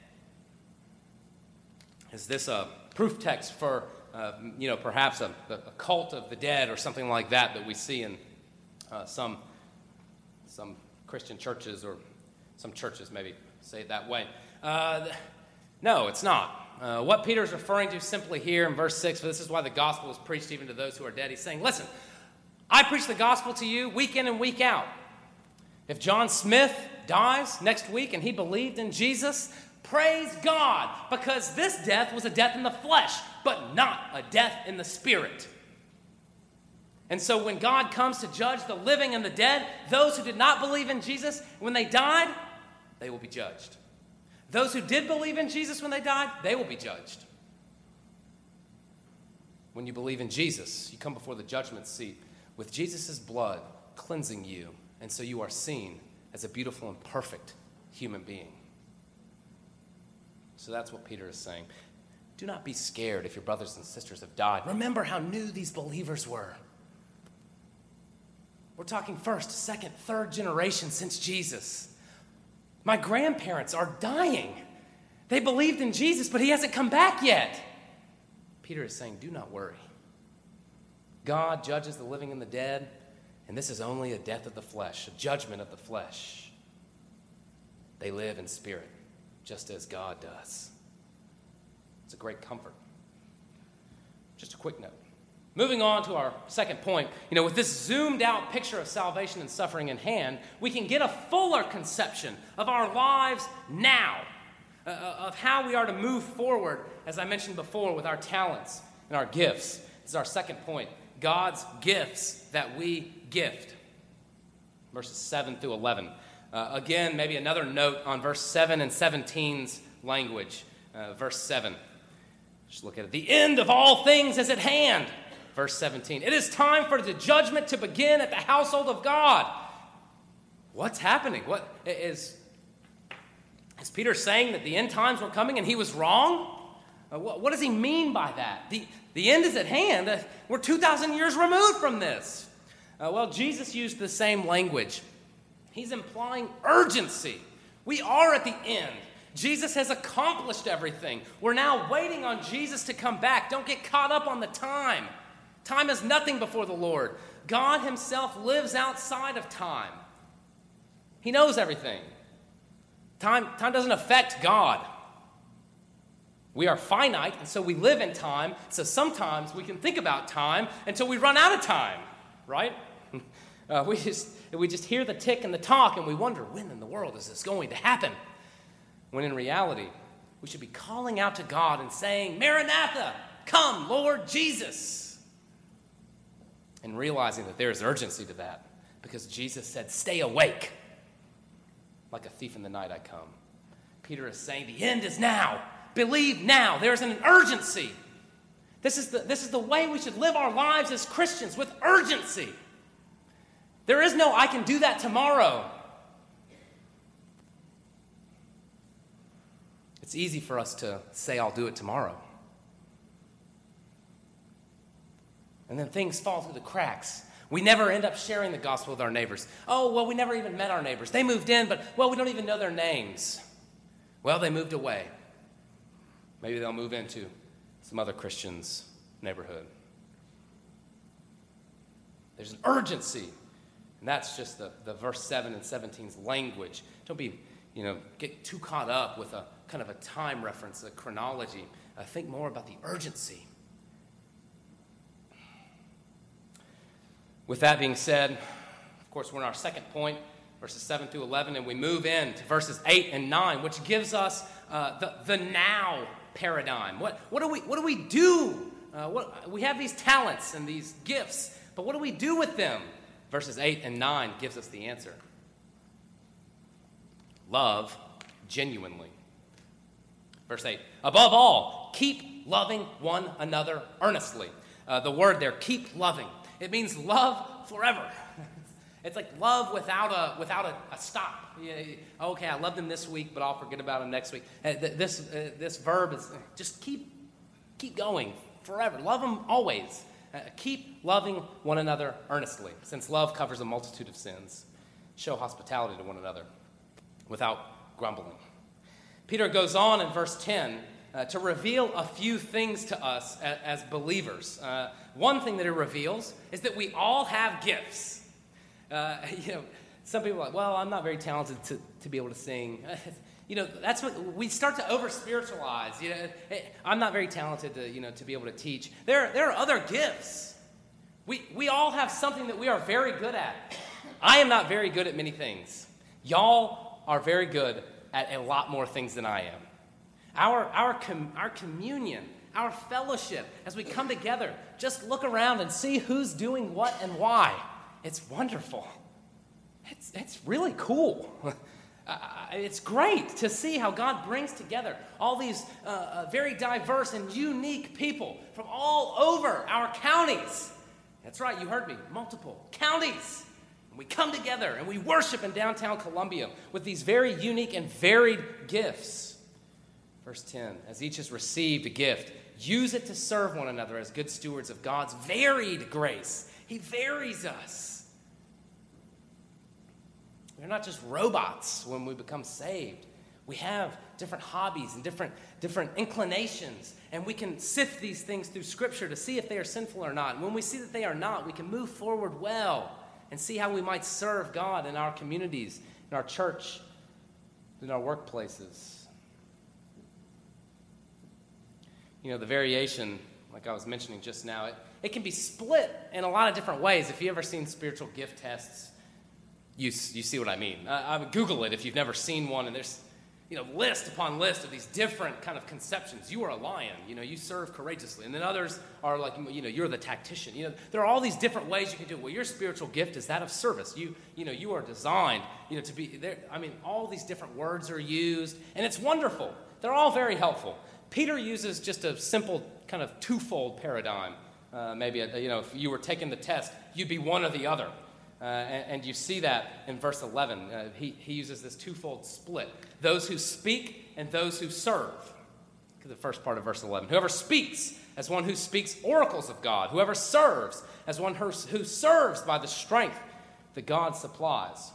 Is this a proof text for, uh, you know, perhaps a, a cult of the dead or something like that that we see in uh, some, some Christian churches, or some churches maybe say it that way? Uh, no, it's not. Uh, what Peter is referring to simply here in verse six, for this is why the gospel was preached even to those who are dead. He's saying, listen, I preach the gospel to you week in and week out. If John Smith dies next week and he believed in Jesus, praise God, because this death was a death in the flesh, but not a death in the spirit. And so when God comes to judge the living and the dead, those who did not believe in Jesus, when they died, they will be judged. Those who did believe in Jesus when they died, they will be judged. When you believe in Jesus, you come before the judgment seat with Jesus' blood cleansing you, and so you are seen as a beautiful and perfect human being. So that's what Peter is saying. Do not be scared if your brothers and sisters have died. Remember how new these believers were. We're talking first, second, third generation since Jesus. My grandparents are dying. They believed in Jesus, but he hasn't come back yet. Peter is saying, do not worry. God judges the living and the dead, and this is only a death of the flesh, a judgment of the flesh. They live in spirit, just as God does. It's a great comfort. Just a quick note. Moving on to our second point, you know, with this zoomed out picture of salvation and suffering in hand, we can get a fuller conception of our lives now, uh, of how we are to move forward, as I mentioned before, with our talents and our gifts. This is our second point, God's gifts that we gift. Verses seven through eleven. Uh, again, maybe another note on verse seven and seventeen's language. Uh, verse seven, just look at it. The end of all things is at hand. Verse seventeen, it is time for the judgment to begin at the household of God. What's happening? What is, is Peter saying that the end times were coming and he was wrong? Uh, what, what does he mean by that? The, the end is at hand. Uh, we're two thousand years removed from this. Uh, well, Jesus used the same language. He's implying urgency. We are at the end. Jesus has accomplished everything. We're now waiting on Jesus to come back. Don't get caught up on the time. Time is nothing before the Lord. God himself lives outside of time. He knows everything. Time, time doesn't affect God. We are finite, and so we live in time. So sometimes we can think about time until we run out of time, right? Uh, we just we just hear the tick and the talk, and we wonder, when in the world is this going to happen? When in reality, we should be calling out to God and saying, Maranatha, come, Lord Jesus. And realizing that there is urgency to that, because Jesus said, stay awake. Like a thief in the night I come. Peter is saying, the end is now. Believe now. There's an urgency. This is the, this is the way we should live our lives as Christians, with urgency. There is no, I can do that tomorrow. It's easy for us to say, I'll do it tomorrow. And then things fall through the cracks. We never end up sharing the gospel with our neighbors. Oh, well, we never even met our neighbors. They moved in, but, well, we don't even know their names. Well, they moved away. Maybe they'll move into some other Christian's neighborhood. There's an urgency. And that's just the, the verse seven and seventeen's language. Don't be, you know, get too caught up with a kind of a time reference, a chronology. Uh, think more about the urgency. With that being said, Of course, we're in our second point, verses seven through eleven, and we move into verses eight and nine, which gives us uh, the, the now paradigm. What, what, do, we, what do we do? Uh, what, we have these talents and these gifts, but what do we do with them? Verses eight and nine gives us the answer. Love genuinely. Verse eight, above all, keep loving one another earnestly. Uh, the word there, keep loving. It means love forever. It's like love without a without a, a stop. You know, okay, I love them this week, but I'll forget about them next week. Uh, th- this uh, this verb is just keep keep going forever. Love them always. Uh, keep loving one another earnestly, since love covers a multitude of sins. Show hospitality to one another without grumbling. Peter goes on in verse ten uh, to reveal a few things to us as, as believers. Uh, one thing that it reveals is that we all have gifts. Uh, you know, some people are like, well, I'm not very talented to, to be able to sing. You know, that's what we start to over-spiritualize. You know, I'm not very talented to, you know, to be able to teach. There, there are other gifts. We, we all have something that we are very good at. I am not very good at many things. Y'all are very good at a lot more things than I am. Our, our, com, our communion, our fellowship, as we come together, just look around and see who's doing what and why. It's wonderful. It's, it's really cool. uh, it's great to see how God brings together all these uh, uh, very diverse and unique people from all over our counties. That's right, you heard me, multiple counties. And we come together and we worship in downtown Columbia with these very unique and varied gifts. Verse ten, as each has received a gift, use it to serve one another as good stewards of God's varied grace. He varies us. We're not just robots when we become saved. We have different hobbies and different, different inclinations, and we can sift these things through Scripture to see if they are sinful or not. And when we see that they are not, we can move forward well and see how we might serve God in our communities, in our church, in our workplaces. You know, the variation, like I was mentioning just now, it, it can be split in a lot of different ways. If you've ever seen spiritual gift tests, you you see what I mean. Uh, I would Google it if you've never seen one, and there's, you know, list upon list of these different kind of conceptions. You are a lion, you know, you serve courageously. And then others are like, you know, you're the tactician. You know, there are all these different ways you can do it. Well, your spiritual gift is that of service. You, you know, you are designed, you know, to be there. I mean, all these different words are used, and it's wonderful. They're all very helpful. Peter uses just a simple kind of twofold paradigm. Uh, maybe, a, you know, if you were taking the test, you'd be one or the other. Uh, and, and you see that in verse eleven. Uh, he, he uses this twofold split. Those who speak and those who serve. Look at the first part of verse eleven. Whoever speaks as one who speaks oracles of God. Whoever serves as one who, who serves by the strength that God supplies.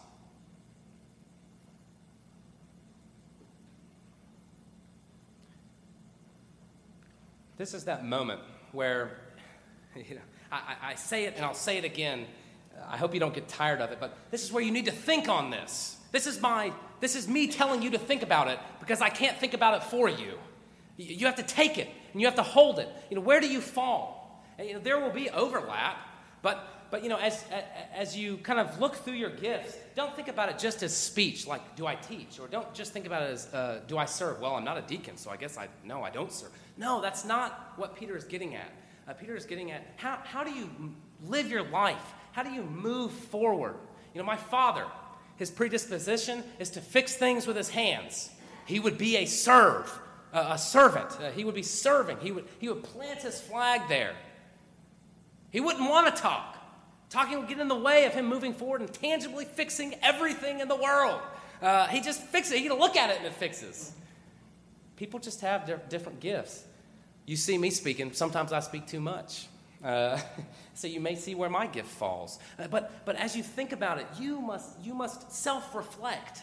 This is that moment where, you know, I, I say it and I'll say it again. I hope you don't get tired of it, but this is where you need to think on this. This is my, this is me telling you to think about it because I can't think about it for you. You have to take it and you have to hold it. You know, where do you fall? And, you know, there will be overlap, but but you know, as as you kind of look through your gifts, don't think about it just as speech, like do I teach, or don't just think about it as uh, do I serve? Well, I'm not a deacon, so I guess I no, I don't serve. No, that's not what Peter is getting at. Uh, Peter is getting at how how do you live your life? How do you move forward? You know, my father, his predisposition is to fix things with his hands. He would be a serve, uh, a servant. Uh, he would be serving. He would, he would plant his flag there. He wouldn't want to talk. Talking would get in the way of him moving forward and tangibly fixing everything in the world. Uh, he just fixes it. He can look at it and it fixes. People just have their different gifts. You see me speaking. Sometimes I speak too much. Uh, so you may see where my gift falls. Uh, but but as you think about it, you must you must self-reflect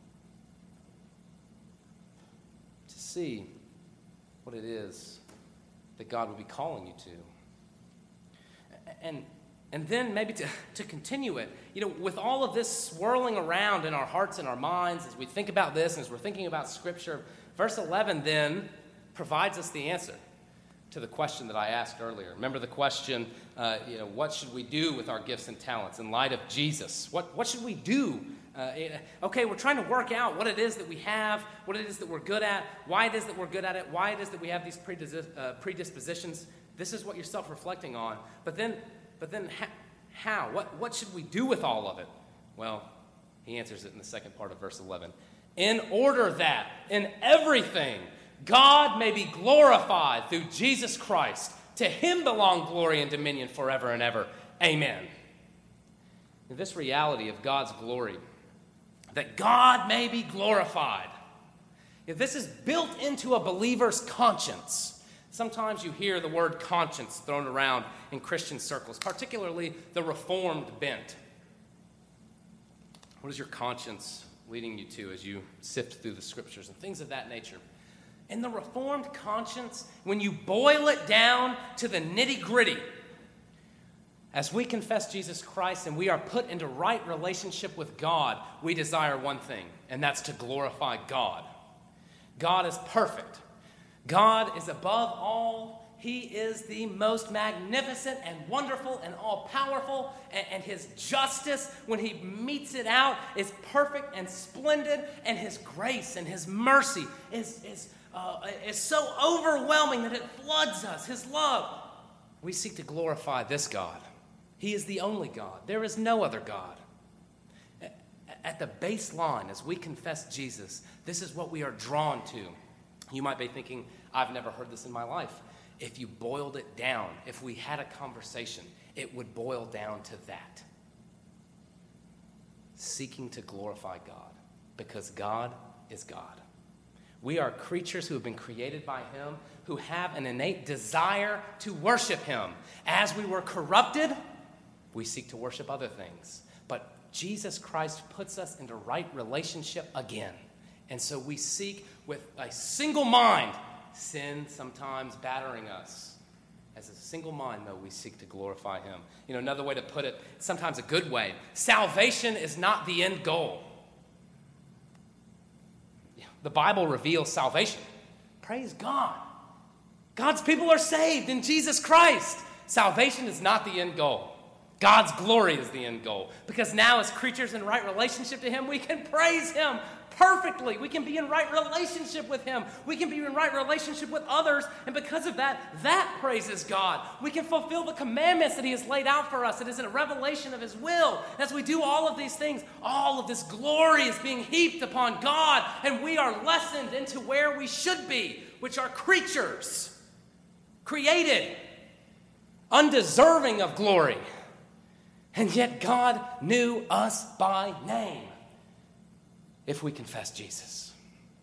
to see what it is that God would be calling you to. And and then maybe to, to continue it, you know, with all of this swirling around in our hearts and our minds as we think about this and as we're thinking about Scripture, verse eleven then provides us the answer. to the question that I asked earlier. Remember the question, uh, you know, what should we do with our gifts and talents in light of Jesus? What, what should we do? Uh, okay, we're trying to work out what it is that we have, what it is that we're good at, why it is that we're good at it, why it is that we have these predis- uh, predispositions. This is what you're self-reflecting on. But then, but then ha- how? What, what should we do with all of it? Well, he answers it in the second part of verse eleven. In order that in everything God may be glorified through Jesus Christ. To him belong glory and dominion forever and ever. Amen. And this reality of God's glory, that God may be glorified, if this is built into a believer's conscience. Sometimes you hear the word conscience thrown around in Christian circles, particularly the Reformed bent. What is your conscience leading you to as you sift through the scriptures and things of that nature? In the Reformed conscience, when you boil it down to the nitty-gritty, as we confess Jesus Christ and we are put into right relationship with God, we desire one thing, and that's to glorify God. God is perfect. God is above all. He is the most magnificent and wonderful and all-powerful, and, and his justice, when he metes it out, is perfect and splendid, and his grace and his mercy is, is, uh, is so overwhelming that it floods us, his love. We seek to glorify this God. He is the only God. There is no other God. At the baseline, as we confess Jesus, this is what we are drawn to. You might be thinking, I've never heard this in my life. If you boiled it down, if we had a conversation, it would boil down to that. Seeking to glorify God, because God is God. We are creatures who have been created by him, who have an innate desire to worship him. As we were corrupted, we seek to worship other things. But Jesus Christ puts us into right relationship again. And so we seek with a single mind, sin sometimes battering us. As a single mind, though, we seek to glorify him. You know, another way to put it, sometimes a good way, salvation is not the end goal. The Bible reveals salvation. Praise God. God's people are saved in Jesus Christ. Salvation is not the end goal. God's glory is the end goal. Because now as creatures in right relationship to him, we can praise him perfectly. We can be in right relationship with him. We can be in right relationship with others. And because of that, that praises God. We can fulfill the commandments that he has laid out for us. It is a revelation of his will. As we do all of these things, all of this glory is being heaped upon God. And we are lessened into where we should be, which are creatures, created, undeserving of glory. And yet God knew us by name if we confess Jesus,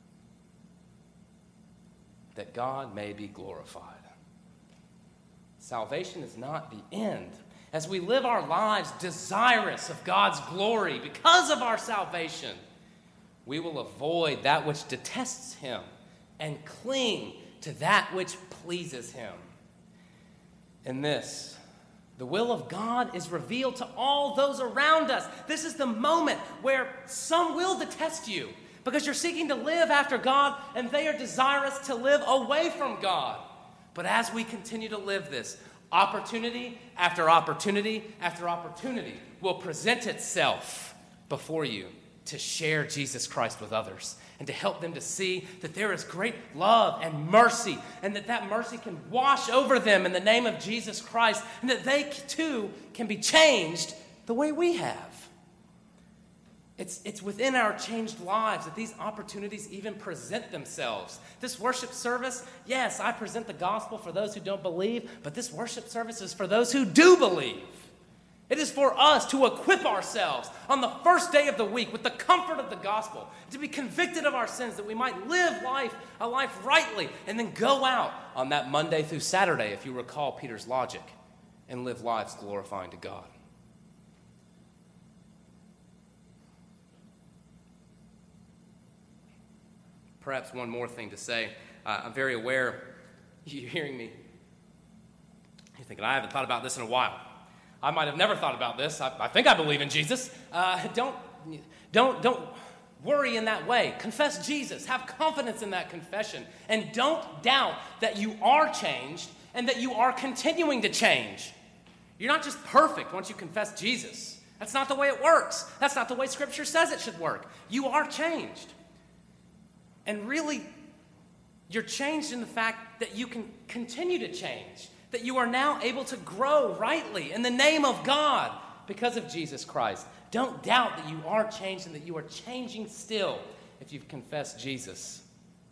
that God may be glorified. Salvation is not the end. As we live our lives desirous of God's glory because of our salvation, we will avoid that which detests him and cling to that which pleases him. In this, the will of God is revealed to all those around us. This is the moment where some will detest you because you're seeking to live after God and they are desirous to live away from God. But as we continue to live this, opportunity after opportunity after opportunity will present itself before you to share Jesus Christ with others and to help them to see that there is great love and mercy and that that mercy can wash over them in the name of Jesus Christ and that they too can be changed the way we have. It's, it's within our changed lives that these opportunities even present themselves. This worship service, yes, I present the gospel for those who don't believe, but this worship service is for those who do believe. It is for us to equip ourselves on the first day of the week with the comfort of the gospel, to be convicted of our sins, that we might live life, a life rightly, and then go out on that Monday through Saturday, if you recall Peter's logic, and live lives glorifying to God. Perhaps one more thing to say. Uh, I'm very aware, you're hearing me, you're thinking, I haven't thought about this in a while. I might have never thought about this. I, I think I believe in Jesus. Uh, don't, don't, don't worry in that way. Confess Jesus. Have confidence in that confession. And don't doubt that you are changed and that you are continuing to change. You're not just perfect once you confess Jesus. That's not the way it works. That's not the way Scripture says it should work. You are changed. And really, you're changed in the fact that you can continue to change, that you are now able to grow rightly in the name of God because of Jesus Christ. Don't doubt that you are changed and that you are changing still if you've confessed Jesus.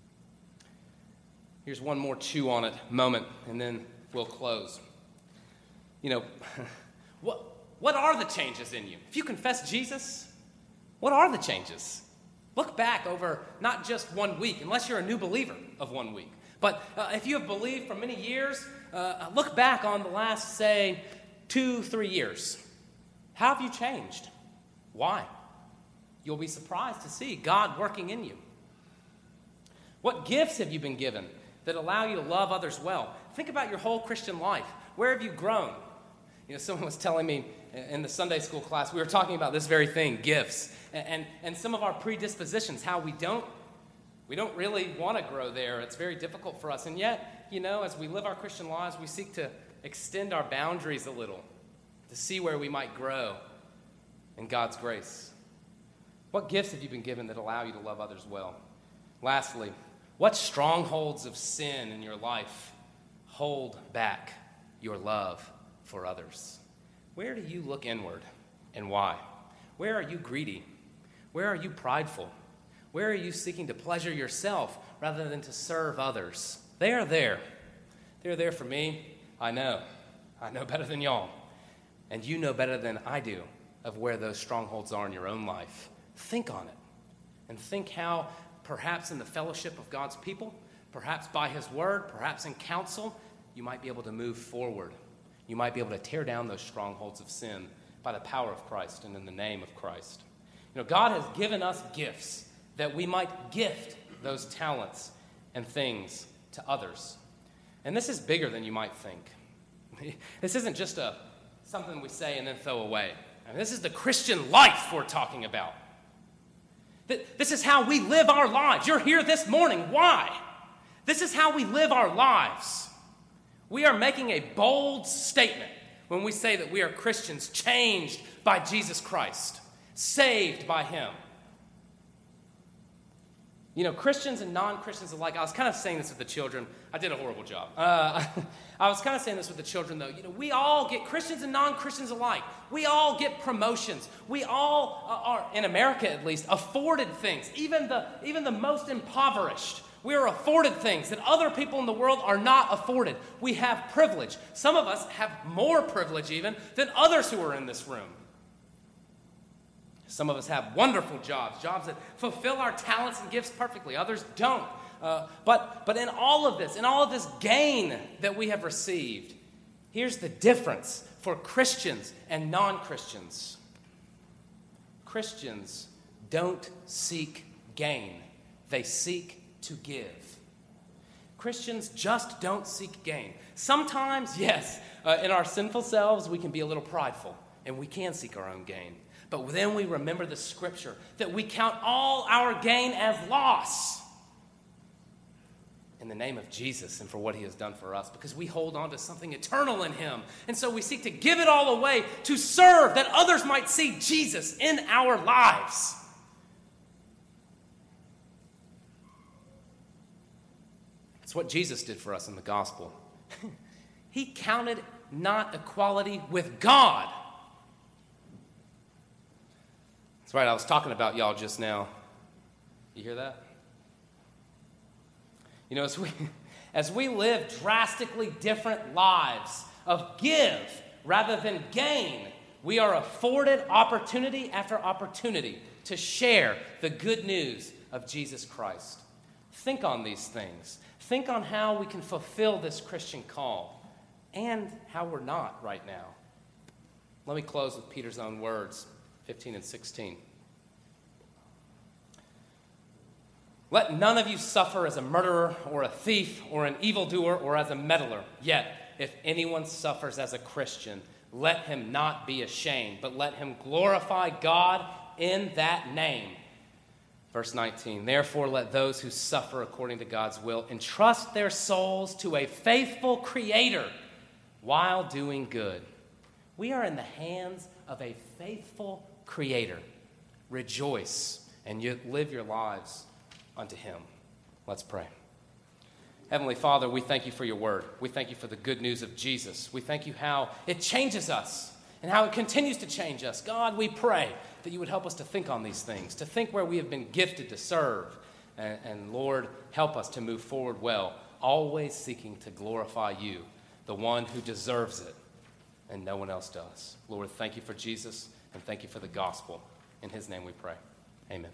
Here's one more chew on it moment, and then we'll close. You know, what, what are the changes in you? If you confess Jesus, what are the changes? Look back over not just one week, unless you're a new believer of one week. But uh, if you have believed for many years, uh, look back on the last, say, two, three years. How have you changed? Why? You'll be surprised to see God working in you. What gifts have you been given that allow you to love others well? Think about your whole Christian life. Where have you grown? You know, someone was telling me in the Sunday school class, we were talking about this very thing, gifts, and, and, and some of our predispositions, how we don't, we don't really want to grow there. It's very difficult for us. And yet, you know, as we live our Christian lives, we seek to extend our boundaries a little, to see where we might grow in God's grace. What gifts have you been given that allow you to love others well? Lastly, what strongholds of sin in your life hold back your love for others? Where do you look inward and why? Where are you greedy? Where are you prideful? Where are you seeking to pleasure yourself rather than to serve others? They are there. They're there for me. I know. I know better than y'all. And you know better than I do of where those strongholds are in your own life. Think on it. And think how perhaps in the fellowship of God's people, perhaps by His word, perhaps in counsel, you might be able to move forward. You might be able to tear down those strongholds of sin by the power of Christ and in the name of Christ. You know, God has given us gifts that we might gift those talents and things to others. And this is bigger than you might think. This isn't just a something we say and then throw away. I mean, this is the Christian life we're talking about. This is how we live our lives. You're here this morning. Why? This is how we live our lives. We are making a bold statement when we say that we are Christians changed by Jesus Christ, saved by Him. You know, Christians and non-Christians alike, I was kind of saying this with the children. I did a horrible job. Uh, I was kind of saying this with the children, though. You know, we all get, Christians and non-Christians alike, we all get promotions. We all are, in America at least, afforded things. Even the, even the most impoverished, we are afforded things that other people in the world are not afforded. We have privilege. Some of us have more privilege even than others who are in this room. Some of us have wonderful jobs, jobs that fulfill our talents and gifts perfectly. Others don't. Uh, but, but in all of this, in all of this gain that we have received, here's the difference for Christians and non-Christians. Christians don't seek gain. They seek to give. Christians just don't seek gain. Sometimes, yes, uh, in our sinful selves, we can be a little prideful, and we can seek our own gain. But then we remember the scripture that we count all our gain as loss in the name of Jesus and for what He has done for us, because we hold on to something eternal in Him. And so we seek to give it all away to serve, that others might see Jesus in our lives. It's what Jesus did for us in the gospel. He counted not equality with God. That's right, I was talking about y'all just now. You hear that? You know, as we, as we live drastically different lives of give rather than gain, we are afforded opportunity after opportunity to share the good news of Jesus Christ. Think on these things. Think on how we can fulfill this Christian call and how we're not right now. Let me close with Peter's own words. fifteen and sixteen. Let none of you suffer as a murderer or a thief or an evildoer or as a meddler. Yet, if anyone suffers as a Christian, let him not be ashamed, but let him glorify God in that name. Verse nineteen, therefore let those who suffer according to God's will entrust their souls to a faithful Creator while doing good. We are in the hands of a faithful Creator. Rejoice and you live your lives unto Him. Let's pray. Heavenly Father, we thank you for your word. We thank you for the good news of Jesus. We thank you how it changes us and how it continues to change us. God, we pray that you would help us to think on these things, to think where we have been gifted to serve. And, and Lord, help us to move forward well, always seeking to glorify you, the one who deserves it, and no one else does. Lord, thank you for Jesus, and thank you for the gospel. In his name we pray. Amen.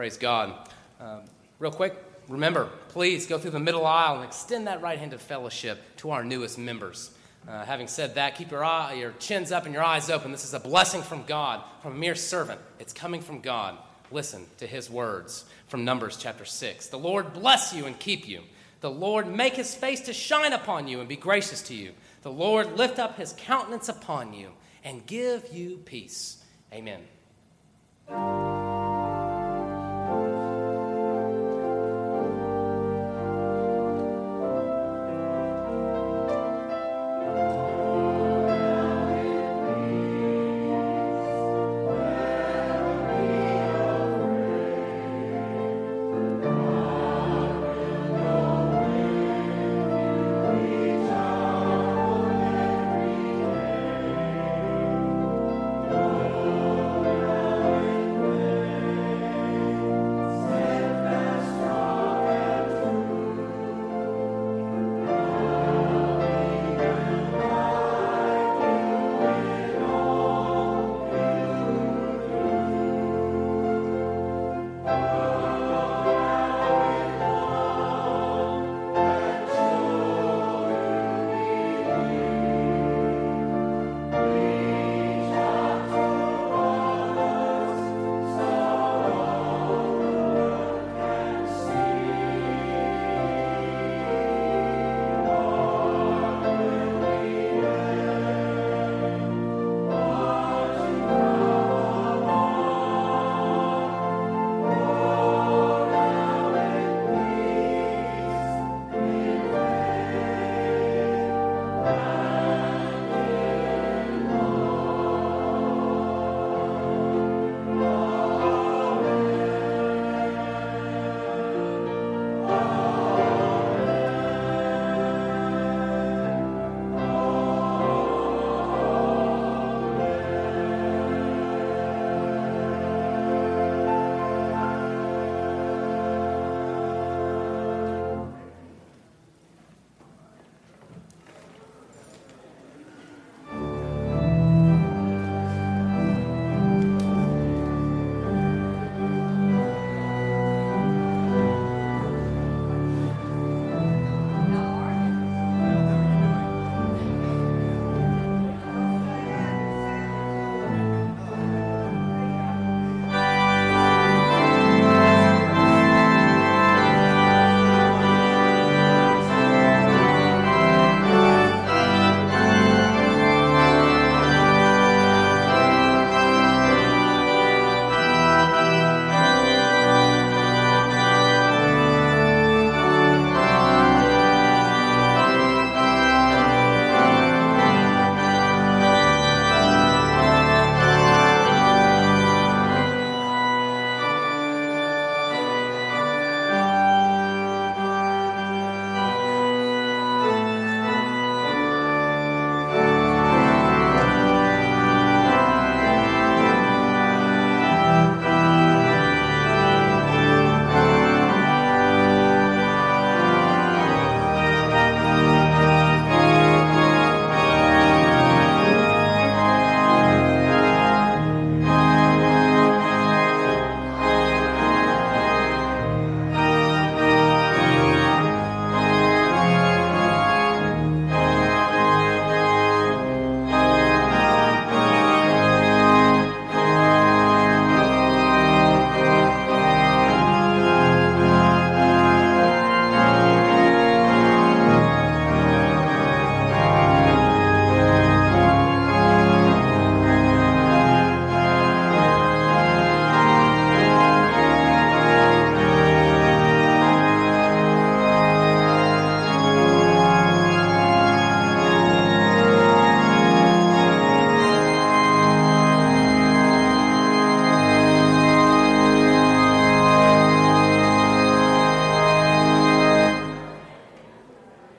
Praise God. Um, real quick, remember, please go through the middle aisle and extend that right hand of fellowship to our newest members. Uh, having said that, keep your eye, your chins up and your eyes open. This is a blessing from God, from a mere servant. It's coming from God. Listen to his words from Numbers chapter six. The Lord bless you and keep you. The Lord make his face to shine upon you and be gracious to you. The Lord lift up his countenance upon you and give you peace. Amen.